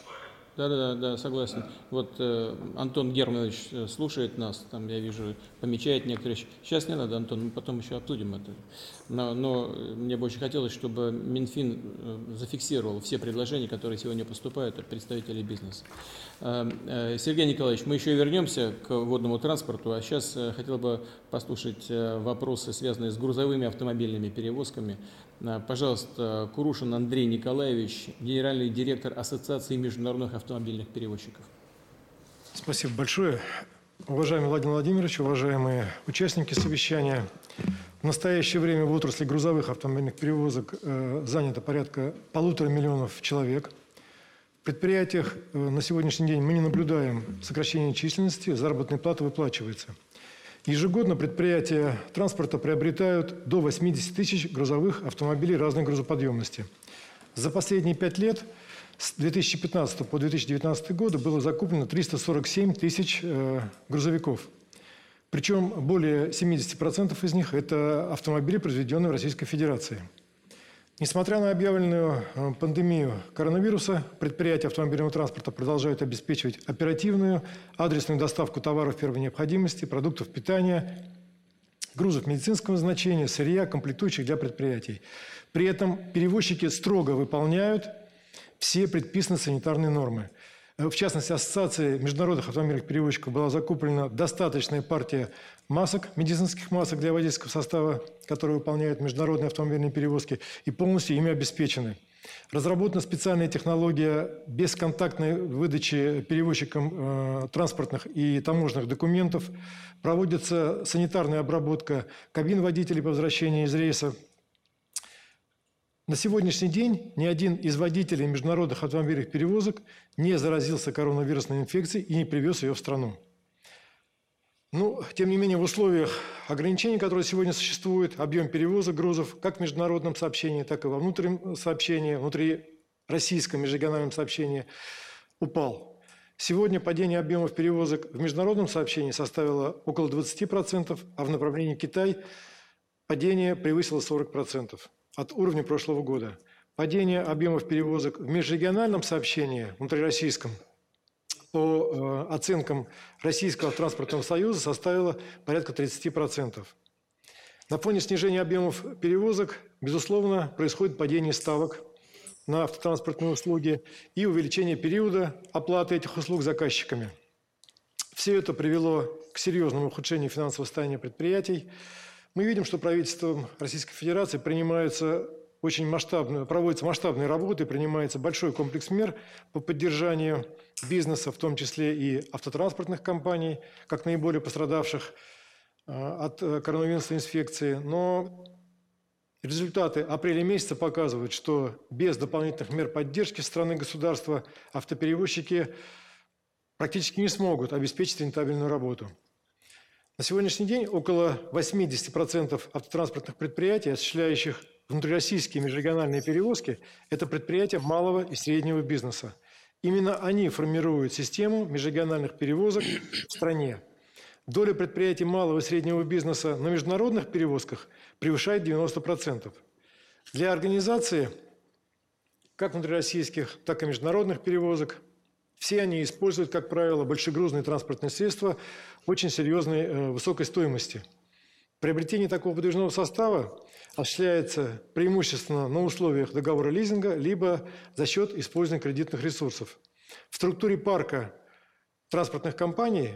Да, согласен. Вот Антон Германович слушает нас, там, я вижу, помечает некоторые вещи. Сейчас не надо, Антон, мы потом еще обсудим это. Но мне бы очень хотелось, чтобы Минфин зафиксировал все предложения, которые сегодня поступают от представителей бизнеса. Сергей Николаевич, мы еще вернемся к водному транспорту, а сейчас хотел бы послушать вопросы, связанные с грузовыми автомобильными перевозками. Пожалуйста, Курушин Андрей Николаевич, генеральный директор Ассоциации международных автомобильных перевозчиков. Спасибо большое. Уважаемый Владимир Владимирович, уважаемые участники совещания, в настоящее время в отрасли грузовых автомобильных перевозок занято порядка 1,5 миллиона человек. В предприятиях на сегодняшний день мы не наблюдаем сокращения численности, заработная плата выплачивается. Ежегодно предприятия транспорта приобретают до 80 тысяч грузовых автомобилей разной грузоподъемности. За последние 5 лет, с 2015 по 2019 годы, было закуплено 347 тысяч грузовиков. Причем более 70% из них – это автомобили, произведенные в Российской Федерации. Несмотря на объявленную пандемию коронавируса, предприятия автомобильного транспорта продолжают обеспечивать оперативную адресную доставку товаров первой необходимости, продуктов питания, грузов медицинского значения, сырья, комплектующих для предприятий. При этом перевозчики строго выполняют все предписанные санитарные нормы. В частности, Ассоциацией международных автомобильных перевозчиков была закуплена достаточная партия масок, медицинских масок для водительского состава, которые выполняют международные автомобильные перевозки, и полностью ими обеспечены. Разработана специальная технология бесконтактной выдачи перевозчикам транспортных и таможенных документов. Проводится санитарная обработка кабин водителей по возвращении из рейса. На сегодняшний день ни один из водителей международных автомобильных перевозок не заразился коронавирусной инфекцией и не привез ее в страну. Но, тем не менее, в условиях ограничений, которые сегодня существуют, объем перевозок грузов как в международном сообщении, так и во внутреннем сообщении, внутри российском межрегиональном сообщении упал. Сегодня падение объемов перевозок в международном сообщении составило около 20%, а в направлении Китай падение превысило 40% от уровня прошлого года. Падение объемов перевозок в межрегиональном сообщении, внутрироссийском, по оценкам Российского транспортного союза составило порядка 30%. На фоне снижения объемов перевозок, безусловно, происходит падение ставок на автотранспортные услуги и увеличение периода оплаты этих услуг заказчиками. Все это привело к серьезному ухудшению финансового состояния предприятий. Мы видим, что правительством Российской Федерации проводятся масштабные работы, принимается большой комплекс мер по поддержанию бизнеса, в том числе и автотранспортных компаний, как наиболее пострадавших от коронавирусной инфекции. Но результаты апреля месяца показывают, что без дополнительных мер поддержки со стороны государства автоперевозчики практически не смогут обеспечить рентабельную работу. На сегодняшний день около 80% автотранспортных предприятий, осуществляющих внутрироссийские межрегиональные перевозки, это предприятия малого и среднего бизнеса. Именно они формируют систему межрегиональных перевозок в стране. Доля предприятий малого и среднего бизнеса на международных перевозках превышает 90%. Для организации как внутрироссийских, так и международных перевозок все они используют, как правило, большегрузные транспортные средства очень серьезной высокой стоимости. Приобретение такого подвижного состава осуществляется преимущественно на условиях договора лизинга, либо за счет использования кредитных ресурсов. В структуре парка транспортных компаний,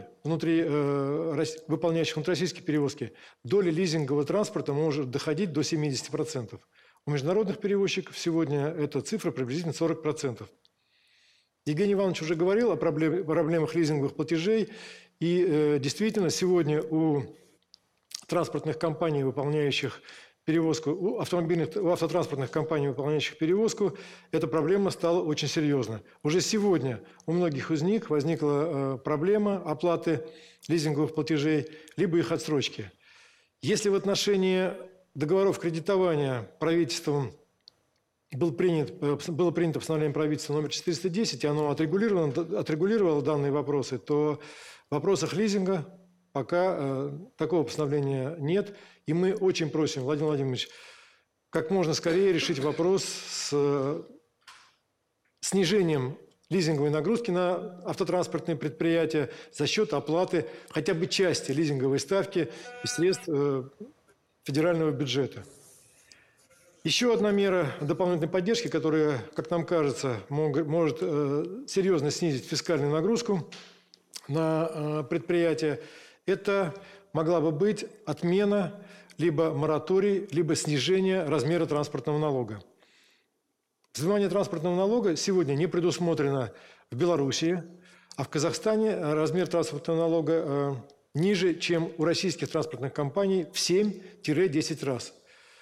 выполняющих внутрироссийские перевозки, доля лизингового транспорта может доходить до 70%. У международных перевозчиков сегодня эта цифра приблизительно 40%. Евгений Иванович уже говорил о проблемах лизинговых платежей, и действительно сегодня у транспортных компаний, выполняющих перевозку, у автотранспортных компаний, выполняющих перевозку, эта проблема стала очень серьезна. Уже сегодня у многих из них возникла проблема оплаты лизинговых платежей, либо их отсрочки. Если в отношении договоров кредитования правительством было принято постановление правительства номер 410, и оно отрегулировало данные вопросы, то в вопросах лизинга пока такого постановления нет. И мы очень просим, Владимир Владимирович, как можно скорее решить вопрос с снижением лизинговой нагрузки на автотранспортные предприятия за счет оплаты хотя бы части лизинговой ставки из средств федерального бюджета. Еще одна мера дополнительной поддержки, которая, как нам кажется, может серьезно снизить фискальную нагрузку на предприятия, это могла бы быть отмена, либо мораторий, либо снижение размера транспортного налога. Взимание транспортного налога сегодня не предусмотрено в Белоруссии, а в Казахстане размер транспортного налога ниже, чем у российских транспортных компаний в 7-10 раз.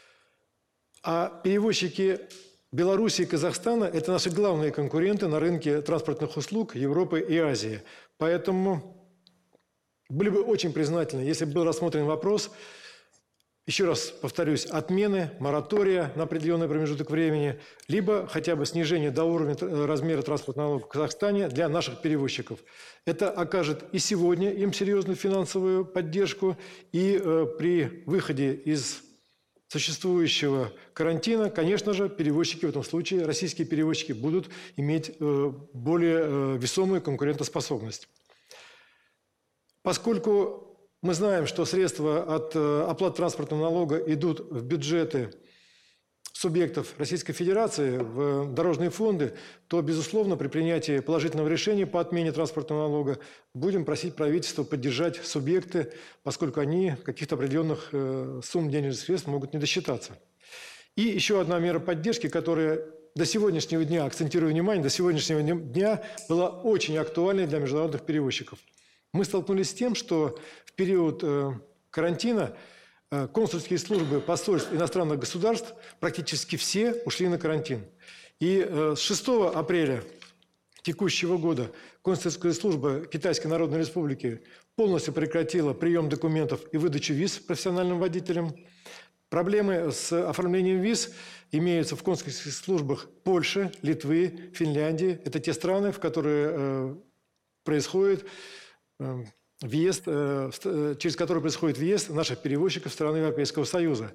А перевозчики Беларуси и Казахстана – это наши главные конкуренты на рынке транспортных услуг Европы и Азии. Поэтому были бы очень признательны, если бы был рассмотрен вопрос, еще раз повторюсь, отмены, моратория на определенный промежуток времени, либо хотя бы снижение до уровня размера транспортного налога в Казахстане для наших перевозчиков. Это окажет и сегодня им серьезную финансовую поддержку, и при выходе из существующего карантина, конечно же, перевозчики в этом случае, российские перевозчики, будут иметь более весомую конкурентоспособность. Поскольку мы знаем, что средства от оплаты транспортного налога идут в бюджеты субъектов Российской Федерации, в дорожные фонды, то, безусловно, при принятии положительного решения по отмене транспортного налога будем просить правительства поддержать субъекты, поскольку они каких-то определенных сумм денежных средств могут не досчитаться. И еще одна мера поддержки, которая до сегодняшнего дня, акцентирую внимание, до сегодняшнего дня была очень актуальной для международных перевозчиков. Мы столкнулись с тем, что в период карантина консульские службы посольств иностранных государств практически все ушли на карантин. И с 6 апреля текущего года консульская служба Китайской Народной Республики полностью прекратила прием документов и выдачу виз профессиональным водителям. Проблемы с оформлением виз имеются в консульских службах Польши, Литвы, Финляндии. Это те страны, в которые происходит въезд, через которые происходит въезд наших перевозчиков в страны Европейского Союза.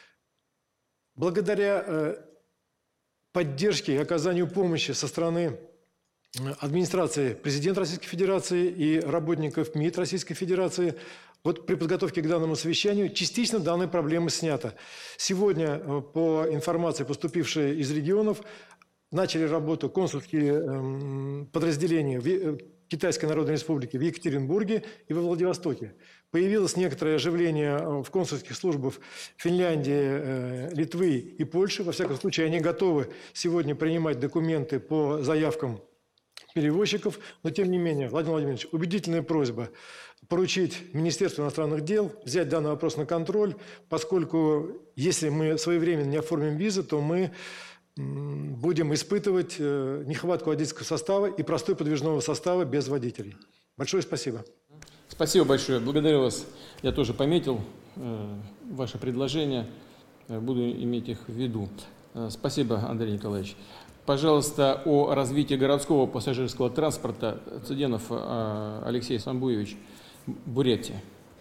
Благодаря поддержке и оказанию помощи со стороны администрации президента Российской Федерации и работников МИД Российской Федерации, вот при подготовке к данному совещанию частично данная проблема снята. Сегодня, по информации, поступившей из регионов, начали работу консульские подразделения в Китайской Народной Республике в Екатеринбурге и во Владивостоке. Появилось некоторое оживление в консульских службах Финляндии, Литвы и Польши. Во всяком случае, они готовы сегодня принимать документы по заявкам перевозчиков. Но, тем не менее, Владимир Владимирович, убедительная просьба поручить Министерству иностранных дел взять данный вопрос на контроль, поскольку если мы своевременно не оформим визы, то мы будем испытывать нехватку водительского состава и простой подвижного состава без водителей. Большое спасибо. Спасибо большое. Благодарю вас. Я тоже пометил ваши предложения. Буду иметь их в виду. Спасибо, Андрей Николаевич. Пожалуйста, о развитии городского пассажирского транспорта Цыденов Алексей Самбуевич, Бурятия.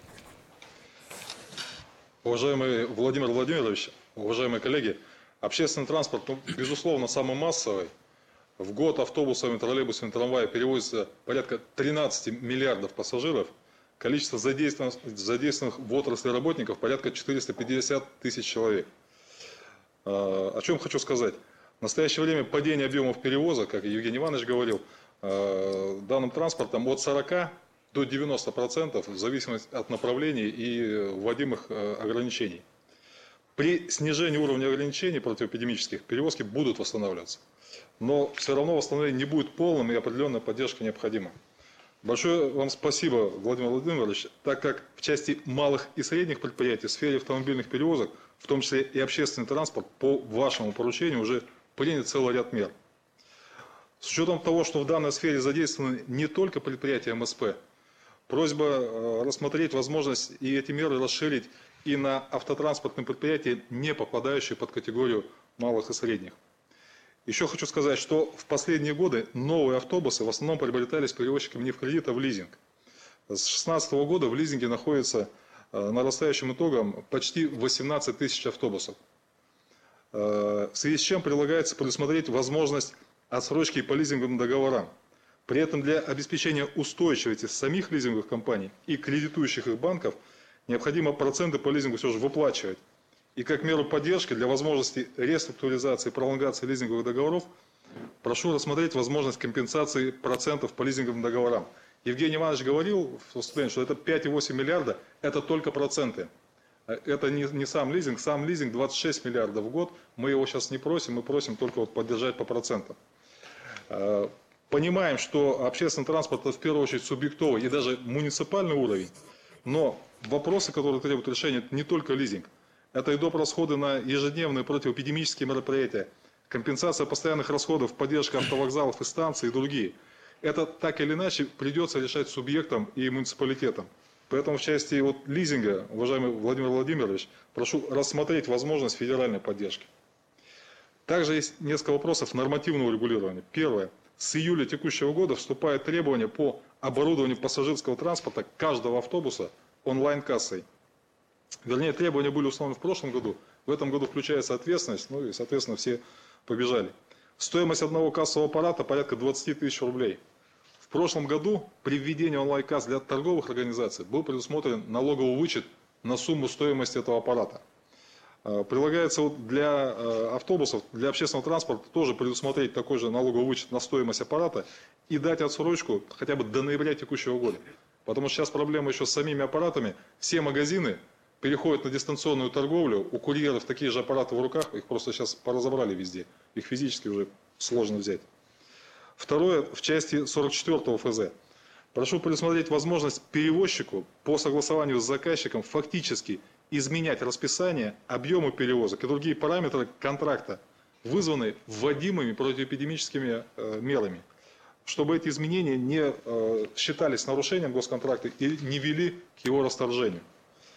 Уважаемый Владимир Владимирович, уважаемые коллеги, общественный транспорт, безусловно, самый массовый. В год автобусами, троллейбусами, трамваями перевозится порядка 13 миллиардов пассажиров. Количество задействованных в отрасли работников порядка 450 тысяч человек. О чем хочу сказать. В настоящее время падение объемов перевозок, как Евгений Иванович говорил, данным транспортом от 40 до 90% в зависимости от направлений и вводимых ограничений. При снижении уровня ограничений противоэпидемических перевозки будут восстанавливаться. Но все равно восстановление не будет полным и определенная поддержка необходима. Большое вам спасибо, Владимир Владимирович, так как в части малых и средних предприятий в сфере автомобильных перевозок, в том числе и общественный транспорт, по вашему поручению уже принят целый ряд мер. С учетом того, что в данной сфере задействованы не только предприятия МСП, просьба рассмотреть возможность и эти меры расширить и на автотранспортные предприятия, не попадающие под категорию малых и средних. Еще хочу сказать, что в последние годы новые автобусы в основном приобретались перевозчиками не в кредит, а в лизинг. С 2016 года в лизинге находится нарастающим итогом почти 18 тысяч автобусов. В связи с чем предусмотреть возможность отсрочки по лизинговым договорам. При этом для обеспечения устойчивости самих лизинговых компаний и кредитующих их банков необходимо проценты по лизингу все же выплачивать. И как меру поддержки для возможности реструктуризации и пролонгации лизинговых договоров прошу рассмотреть возможность компенсации процентов по лизинговым договорам. Евгений Иванович говорил в выступлении, что это 5,8 миллиарда, это только проценты. Это не сам лизинг 26 миллиардов в год. Мы его сейчас не просим, мы просим только вот поддержать по процентам. Понимаем, что общественный транспорт это в первую очередь субъектовый и даже муниципальный уровень, но вопросы, которые требуют решения, это не только лизинг. Это и доп. Расходы на ежедневные противоэпидемические мероприятия, компенсация постоянных расходов, поддержка автовокзалов и станций и другие. Это так или иначе придется решать субъектам и муниципалитетам. Поэтому в части лизинга, уважаемый Владимир Владимирович, прошу рассмотреть возможность федеральной поддержки. Также есть несколько вопросов нормативного регулирования. Первое. С июля текущего года вступает требование по оборудованию пассажирского транспорта каждого автобуса онлайн-кассой. Вернее, требования были установлены в прошлом году. В этом году включается ответственность, ну и, соответственно, все побежали. Стоимость одного кассового аппарата порядка 20 тысяч рублей. В прошлом году при введении онлайн-касс для торговых организаций был предусмотрен налоговый вычет на сумму стоимости этого аппарата. Прилагается для автобусов, для общественного транспорта тоже предусмотреть такой же налоговый вычет на стоимость аппарата и дать отсрочку хотя бы до ноября текущего года. Потому что сейчас проблема еще с самими аппаратами. Все магазины переходят на дистанционную торговлю, у курьеров такие же аппараты в руках, их просто сейчас поразобрали везде, их физически уже сложно взять. Второе, в части 44-го ФЗ. Прошу предусмотреть возможность перевозчику по согласованию с заказчиком фактически изменять расписание, объемы перевозок и другие параметры контракта, вызванные вводимыми противоэпидемическими мерами, чтобы эти изменения не считались нарушением госконтракта и не вели к его расторжению.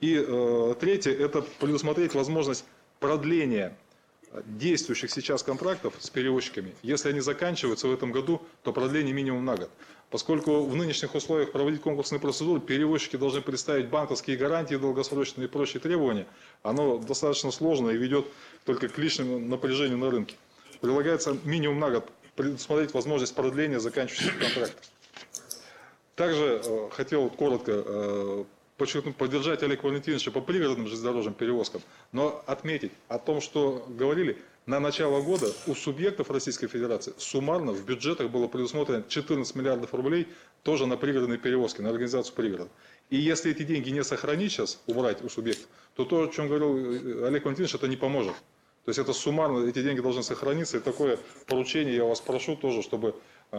И третье – это предусмотреть возможность продления действующих сейчас контрактов с перевозчиками. Если они заканчиваются в этом году, то продление минимум на год. Поскольку в нынешних условиях проводить конкурсные процедуры, перевозчики должны представить банковские гарантии долгосрочные и прочие требования. Оно достаточно сложно и ведет только к лишнему напряжению на рынке. Предлагается минимум на год предусмотреть возможность продления заканчивающихся контрактов. Также хотел коротко подчеркнуть, поддержать Олега Валентиновича по пригородным железнодорожным перевозкам, но отметить о том, что говорили, на начало года у субъектов Российской Федерации суммарно в бюджетах было предусмотрено 14 миллиардов рублей тоже на пригородные перевозки, на организацию пригородов. И если эти деньги не сохранить сейчас, убрать у субъектов, то то, о чем говорил Олег Валентинович, это не поможет. То есть это суммарно, эти деньги должны сохраниться. И такое поручение я вас прошу тоже, чтобы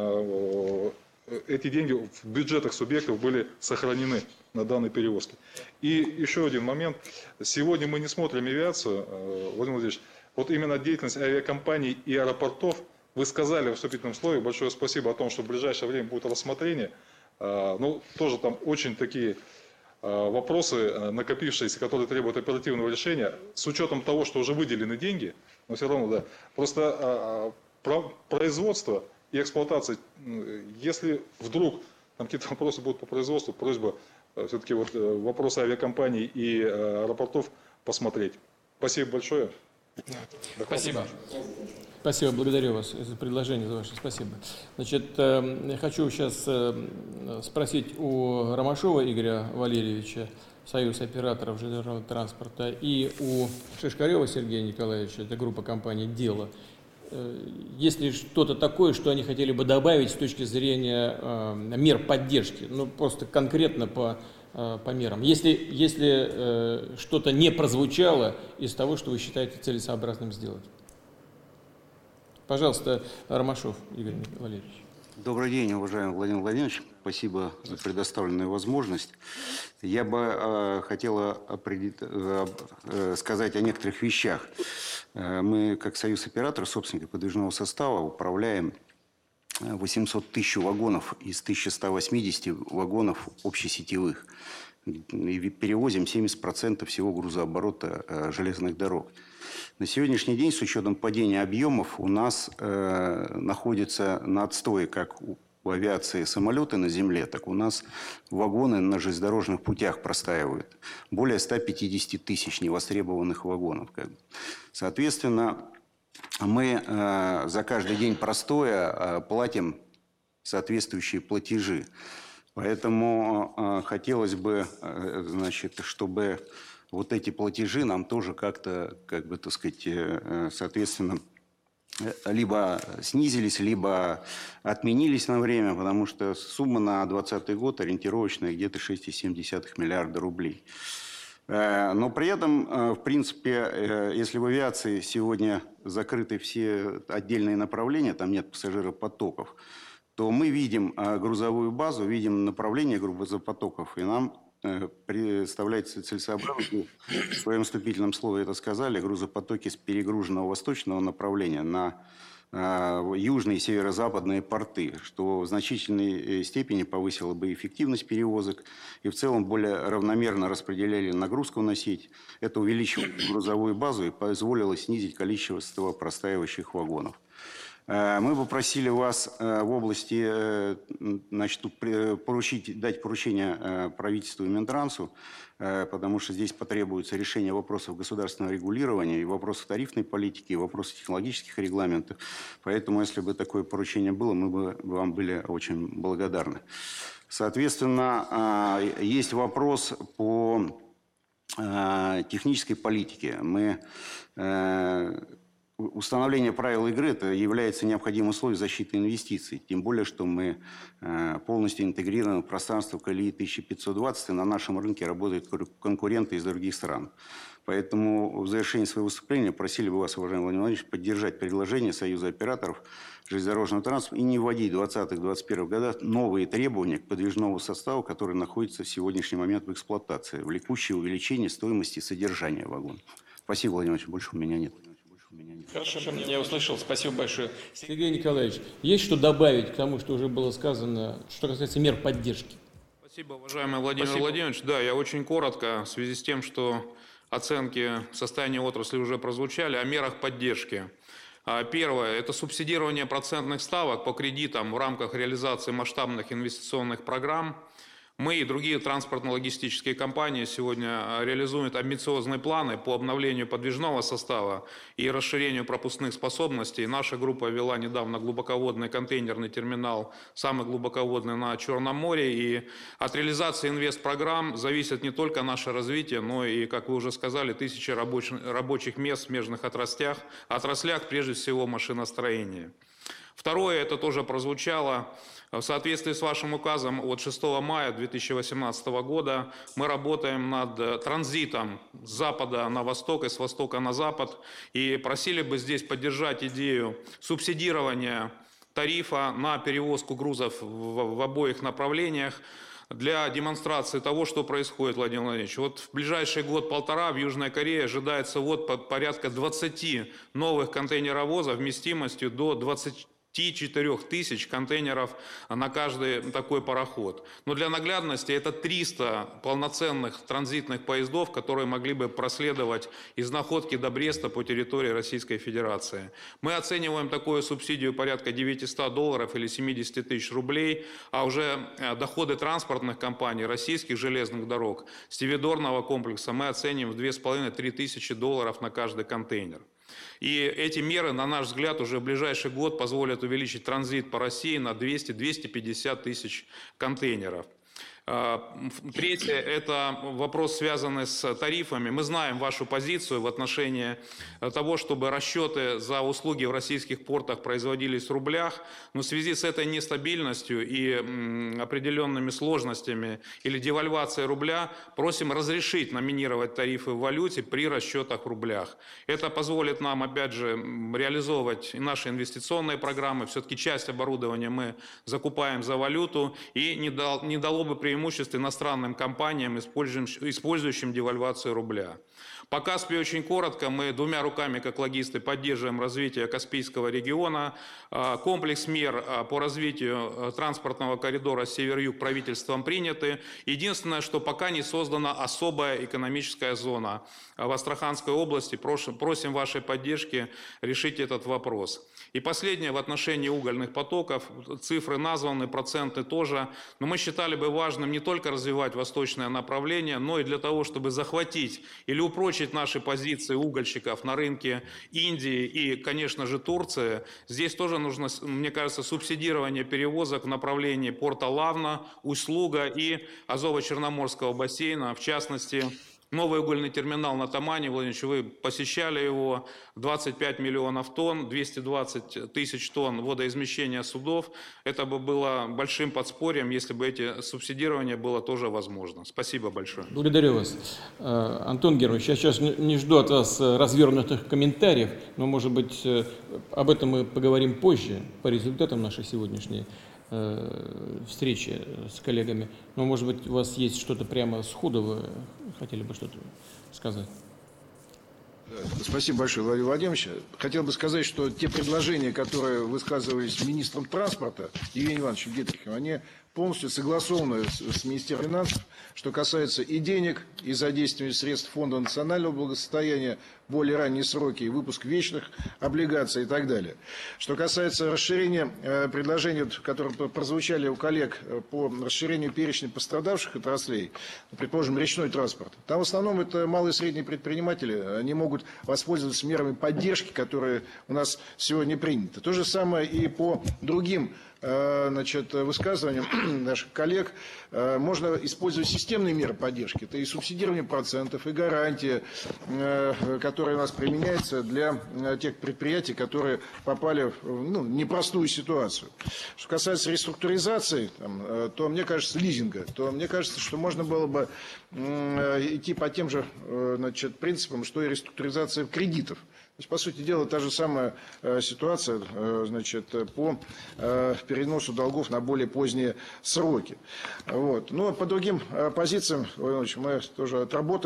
эти деньги в бюджетах субъектов были сохранены на данной перевозке. И еще один момент. Сегодня мы не смотрим авиацию, Владимир Владимирович. Вот именно деятельность авиакомпаний и аэропортов, вы сказали в вступительном слове, большое спасибо о том, что в ближайшее время будет рассмотрение. Ну, тоже там очень такие вопросы, накопившиеся, которые требуют оперативного решения, с учетом того, что уже выделены деньги, но все равно, да. Просто производство и эксплуатация, если вдруг там какие-то вопросы будут по производству, просьба все-таки вот вопросы авиакомпаний и аэропортов посмотреть. Спасибо большое. Спасибо. Спасибо, благодарю вас за предложение, за ваше спасибо. Значит, хочу сейчас спросить у Ромашова Игоря Валерьевича, Союз операторов железнодорожного транспорта, и у Шишкарева Сергея Николаевича, это группа компаний «Дело». Есть ли что-то такое, что они хотели бы добавить с точки зрения мер поддержки, ну просто конкретно по мерам? Если что-то не прозвучало из того, что вы считаете целесообразным сделать. Пожалуйста, Ромашов Игорь Валерьевич. Добрый день, уважаемый Владимир Владимирович. Спасибо за предоставленную возможность. Я бы хотел сказать о некоторых вещах. Мы, как Союз операторов, собственников подвижного состава, управляем 800 тысяч вагонов из 1180 вагонов общесетевых. И перевозим 70% всего грузооборота железных дорог. На сегодняшний день, с учетом падения объемов, у нас находится на отстое как у авиации самолеты на земле, так у нас вагоны на железнодорожных путях простаивают. Более 150 тысяч невостребованных вагонов. Соответственно, мы за каждый день простоя платим соответствующие платежи. Поэтому хотелось бы, значит, чтобы вот эти платежи нам тоже как-то, как бы, так сказать, соответственно, либо снизились, либо отменились на время, потому что сумма на 2020 год ориентировочная где-то 6,7 миллиарда рублей. Но при этом, в принципе, если в авиации сегодня закрыты все отдельные направления, там нет пассажиропотоков, то мы видим грузовую базу, видим направление грузопотоков, и нам представляется целесообразно, в своем вступительном слове это сказали, грузопотоки с перегруженного восточного направления на южные и северо-западные порты, что в значительной степени повысило бы эффективность перевозок и в целом более равномерно распределяли нагрузку на сеть. Это увеличило грузовую базу и позволило снизить количество простаивающих вагонов. Мы бы просили вас в области, значит, дать поручение правительству и Минтрансу, потому что здесь потребуется решение вопросов государственного регулирования, и вопросов тарифной политики, и вопросов технологических регламентов. Поэтому, если бы такое поручение было, мы бы вам были очень благодарны. Соответственно, есть вопрос по технической политике. Установление правил игры – это является необходимым условием защиты инвестиций. Тем более, что мы полностью интегрированы в пространство колеи 1520, и на нашем рынке работают конкуренты из других стран. Поэтому в завершении своего выступления просили бы вас, уважаемый Владимир Владимирович, поддержать предложение Союза операторов железнодорожного транспорта и не вводить в 2020-2021 годах новые требования к подвижному составу, который находится в сегодняшний момент в эксплуатации, влекущие увеличение стоимости содержания вагона. Спасибо, Владимир Владимирович, больше у меня нет. Хорошо, я услышал. Спасибо большое. Сергей Николаевич, есть что добавить к тому, что уже было сказано, что касается мер поддержки? Спасибо, уважаемый Владимир Владимирович. Да, я очень коротко, в связи с тем, что оценки состояния отрасли уже прозвучали, о мерах поддержки. Первое – это субсидирование процентных ставок по кредитам в рамках реализации масштабных инвестиционных программ. Мы и другие транспортно-логистические компании сегодня реализуют амбициозные планы по обновлению подвижного состава и расширению пропускных способностей. Наша группа ввела недавно глубоководный контейнерный терминал, самый глубоководный на Черном море. И от реализации инвестпрограмм зависит не только наше развитие, но и, как вы уже сказали, тысячи рабочих мест в смежных отраслях, прежде всего машиностроения. Второе, это тоже прозвучало. В соответствии с вашим указом от 6 мая 2018 года мы работаем над транзитом с запада на восток и с востока на запад. И просили бы здесь поддержать идею субсидирования тарифа на перевозку грузов в обоих направлениях для демонстрации того, что происходит, Владимир Владимирович. Вот в ближайший год-полтора в Южной Корее ожидается порядка 20 новых контейнеровозов вместимостью до 24 тысяч контейнеров на каждый такой пароход. Но для наглядности это 300 полноценных транзитных поездов, которые могли бы проследовать из Находки до Бреста по территории Российской Федерации. Мы оцениваем такую субсидию порядка $900 или 70 тысяч рублей, а уже доходы транспортных компаний, российских железных дорог, стивидорного комплекса мы оценим в 2,5-3 тысячи долларов на каждый контейнер. И эти меры, на наш взгляд, уже в ближайший год позволят увеличить транзит по России на 200-250 тысяч контейнеров. Третье – это вопрос, связанный с тарифами. Мы знаем вашу позицию в отношении того, чтобы расчеты за услуги в российских портах производились в рублях, но в связи с этой нестабильностью и определенными сложностями или девальвацией рубля просим разрешить номинировать тарифы в валюте при расчетах в рублях. Это позволит нам, опять же, реализовывать и наши инвестиционные программы. Все-таки часть оборудования мы закупаем за валюту, и не дало бы преимущество иностранным компаниям, использующим девальвацию рубля. По Каспию очень коротко. Мы двумя руками, как логисты, поддерживаем развитие Каспийского региона. Комплекс мер по развитию транспортного коридора север-юг правительством приняты. Единственное, что пока не создана особая экономическая зона в Астраханской области. Просим вашей поддержки решить этот вопрос. И последнее, в отношении угольных потоков. Цифры названы, проценты тоже. Но мы считали бы важным не только развивать восточное направление, но и для того, чтобы захватить или упрочить наши позиции угольщиков на рынке Индии и, конечно же, Турции. Здесь тоже нужно, мне кажется, субсидирование перевозок в направлении порта Лавна, Усть-Луга и Азово-Черноморского бассейна, в частности, новый угольный терминал на Тамане, Владимир Ильич, вы посещали его, 25 миллионов тонн, 220 тысяч тонн водоизмещения судов. Это бы было большим подспорьем, если бы эти субсидирования было тоже возможно. Спасибо большое. Благодарю вас. Антон Германович, я сейчас не жду от вас развернутых комментариев, но, может быть, об этом мы поговорим позже, по результатам нашей сегодняшней встречи с коллегами. Но, может быть, у вас есть что-то прямо сходу, вы хотели бы что-то сказать? Спасибо большое, Владимир Владимирович. Хотел бы сказать, что те предложения, которые высказывались министром транспорта Евгением Ивановичем Гетриховым, они полностью согласованы с Министерством финансов, что касается и денег, и задействования средств Фонда национального благосостояния, более ранние сроки, и выпуск вечных облигаций и так далее. Что касается расширения предложений, которые прозвучали у коллег по расширению перечня пострадавших отраслей, предположим, речной транспорт, там в основном это малые и средние предприниматели, они могут воспользоваться мерами поддержки, которые у нас сегодня приняты. То же самое и по другим высказываниям наших коллег. Можно использовать системные меры поддержки. Это и субсидирование процентов, и гарантия, которая у нас применяется для тех предприятий, которые попали в непростую ситуацию. Что касается реструктуризации, то мне кажется, лизинга, то мне кажется, что можно было бы идти по тем же принципам, что и реструктуризация кредитов. То есть, по сути дела, та же самая ситуация по переносу долгов на более поздние сроки. Вот. Но по другим позициям, Владимир Ильич, мы тоже отработаем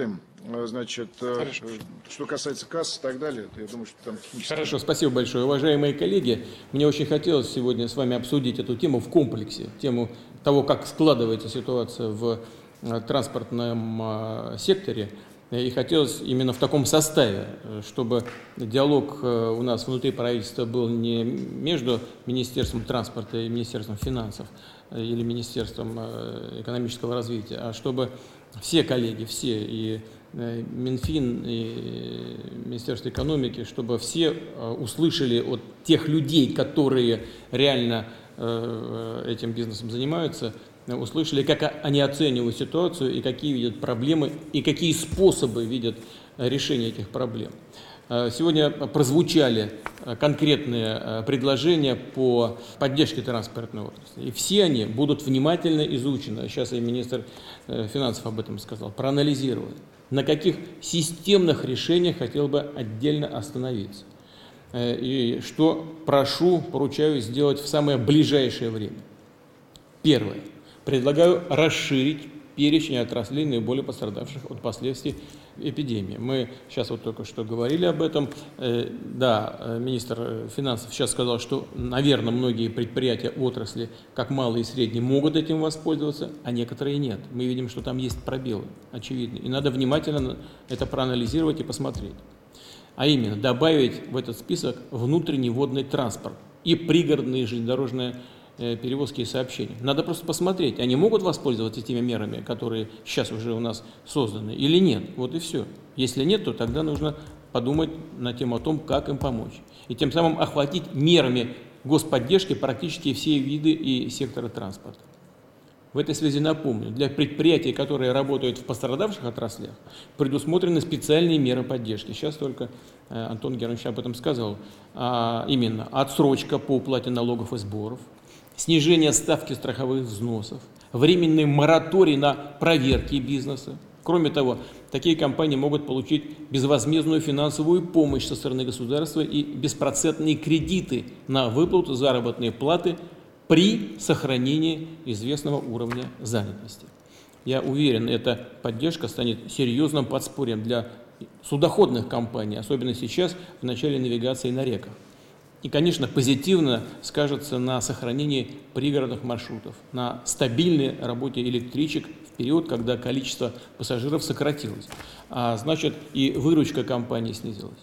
значит, что касается касс и так далее, то я думаю, что там технически... Хорошо, спасибо большое. Уважаемые коллеги, мне очень хотелось сегодня с вами обсудить эту тему в комплексе, тему того, как складывается ситуация в транспортном секторе. И хотелось именно в таком составе, чтобы диалог у нас внутри правительства был не между Министерством транспорта и Министерством финансов или Министерством экономического развития, а чтобы все коллеги, все, и Минфин, и Министерство экономики, чтобы все услышали от тех людей, которые реально этим бизнесом занимаются, услышали, как они оценивают ситуацию и какие видят проблемы, и какие способы видят решения этих проблем. Сегодня прозвучали конкретные предложения по поддержке транспортной отрасли. И все они будут внимательно изучены. Сейчас и министр финансов об этом сказал, проанализированы. На каких системных решениях хотел бы отдельно остановиться. И что прошу, поручаю сделать в самое ближайшее время. Первое. Предлагаю расширить перечень отраслей, наиболее пострадавших от последствий эпидемии. Мы сейчас вот только что говорили об этом. Да, министр финансов сейчас сказал, что, наверное, многие предприятия отрасли, как малые и средние, могут этим воспользоваться, а некоторые нет. Мы видим, что там есть пробелы, очевидные. И надо внимательно это проанализировать и посмотреть. А именно, добавить в этот список внутренний водный транспорт и пригородные железнодорожные перевозки и сообщения. Надо просто посмотреть, они могут воспользоваться теми мерами, которые сейчас уже у нас созданы, или нет. Вот и все. Если нет, то тогда нужно подумать на тему о том, как им помочь. И тем самым охватить мерами господдержки практически все виды и секторы транспорта. В этой связи напомню, для предприятий, которые работают в пострадавших отраслях, предусмотрены специальные меры поддержки. Сейчас только Антон Германович об этом сказал. Именно отсрочка по уплате налогов и сборов, снижение ставки страховых взносов, временный мораторий на проверки бизнеса. Кроме того, такие компании могут получить безвозмездную финансовую помощь со стороны государства и беспроцентные кредиты на выплату заработной платы при сохранении известного уровня занятости. Я уверен, эта поддержка станет серьезным подспорьем для судоходных компаний, особенно сейчас, в начале навигации на реках. И, конечно, позитивно скажется на сохранении пригородных маршрутов, на стабильной работе электричек в период, когда количество пассажиров сократилось, а значит и выручка компании снизилась.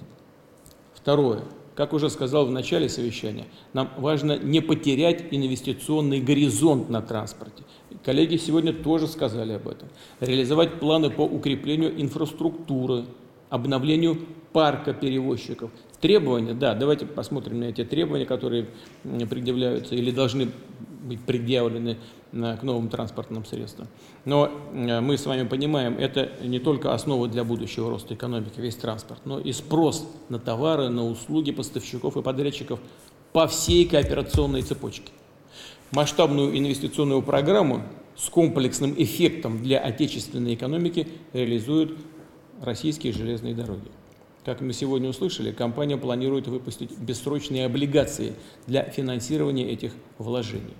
Второе. Как уже сказал в начале совещания, нам важно не потерять инвестиционный горизонт на транспорте. Коллеги сегодня тоже сказали об этом. Реализовать планы по укреплению инфраструктуры, обновлению парка перевозчиков. Требования, да, давайте посмотрим на эти требования, которые предъявляются или должны быть предъявлены к новым транспортным средствам. Но мы с вами понимаем, это не только основа для будущего роста экономики, весь транспорт, но и спрос на товары, на услуги поставщиков и подрядчиков по всей кооперационной цепочке. Масштабную инвестиционную программу с комплексным эффектом для отечественной экономики реализуют российские железные дороги. Как мы сегодня услышали, компания планирует выпустить бессрочные облигации для финансирования этих вложений.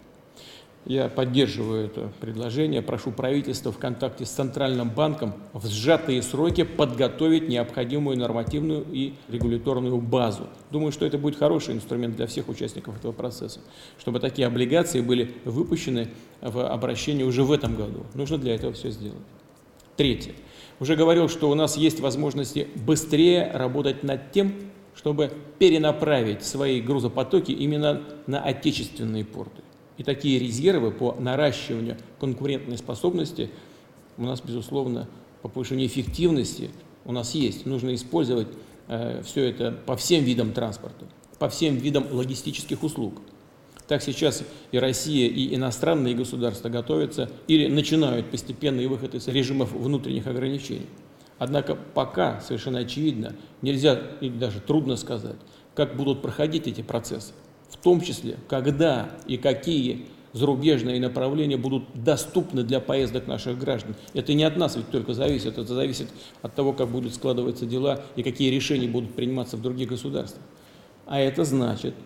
Я поддерживаю это предложение, прошу правительство в контакте с Центральным банком в сжатые сроки подготовить необходимую нормативную и регуляторную базу. Думаю, что это будет хороший инструмент для всех участников этого процесса, чтобы такие облигации были выпущены в обращение уже в этом году. Нужно для этого все сделать. Третье. Уже говорил, что у нас есть возможности быстрее работать над тем, чтобы перенаправить свои грузопотоки именно на отечественные порты. И такие резервы по наращиванию конкурентной способности у нас, безусловно, по повышению эффективности у нас есть. Нужно использовать все это по всем видам транспорта, по всем видам логистических услуг. Так сейчас и Россия, и иностранные государства готовятся или начинают постепенный выход из режимов внутренних ограничений. Однако пока совершенно очевидно, нельзя и даже трудно сказать, как будут проходить эти процессы, в том числе, когда и какие зарубежные направления будут доступны для поездок наших граждан. Это не от нас ведь только зависит, это зависит от того, как будут складываться дела и какие решения будут приниматься в других государствах. А это значит,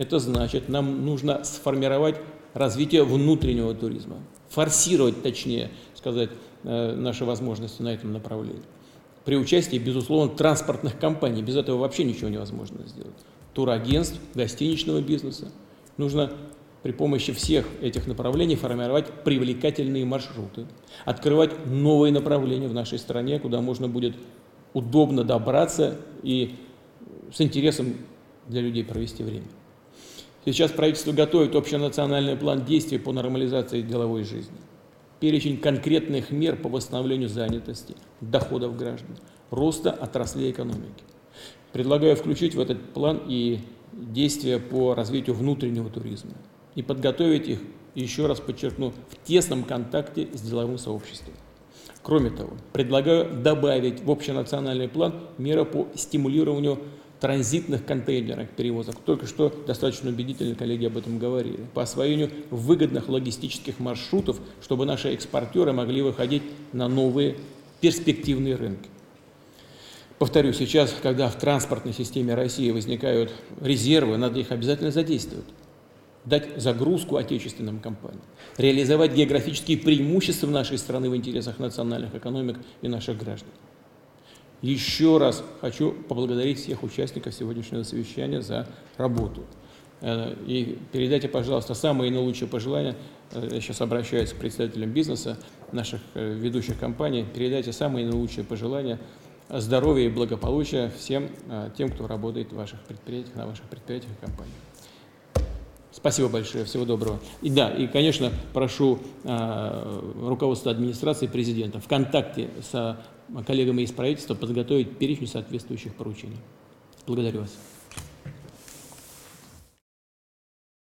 нам нужно сформировать развитие внутреннего туризма, форсировать, точнее сказать, наши возможности на этом направлении. при участии, безусловно, транспортных компаний. Без этого вообще ничего невозможно сделать. Турагентств, гостиничного бизнеса. Нужно при помощи всех этих направлений формировать привлекательные маршруты, открывать новые направления в нашей стране, куда можно будет удобно добраться и с интересом для людей провести время. Сейчас правительство готовит общенациональный план действий по нормализации деловой жизни. Перечень конкретных мер по восстановлению занятости, доходов граждан, роста отраслей экономики. Предлагаю включить в этот план и действия по развитию внутреннего туризма и подготовить их, еще раз подчеркну, в тесном контакте с деловым сообществом. Кроме того, предлагаю добавить в общенациональный план меры по стимулированию транзитных контейнерных перевозок. Только что достаточно убедительно коллеги об этом говорили. По освоению выгодных логистических маршрутов, чтобы наши экспортеры могли выходить на новые перспективные рынки. Повторю, сейчас, когда в транспортной системе России возникают резервы, надо их обязательно задействовать. Дать загрузку отечественным компаниям, реализовать географические преимущества нашей страны в интересах национальных экономик и наших граждан. Еще раз хочу поблагодарить всех участников сегодняшнего совещания за работу. И передайте, пожалуйста, самые наилучшие пожелания. Я сейчас обращаюсь к представителям бизнеса, наших ведущих компаний. Передайте самые наилучшие пожелания здоровья и благополучия всем тем, кто работает в ваших предприятиях, на ваших предприятиях и компаниях. Спасибо большое, всего доброго. И да, и, конечно, прошу руководство администрации президента в контакте с коллегами из правительства подготовить перечень соответствующих поручений. Благодарю вас.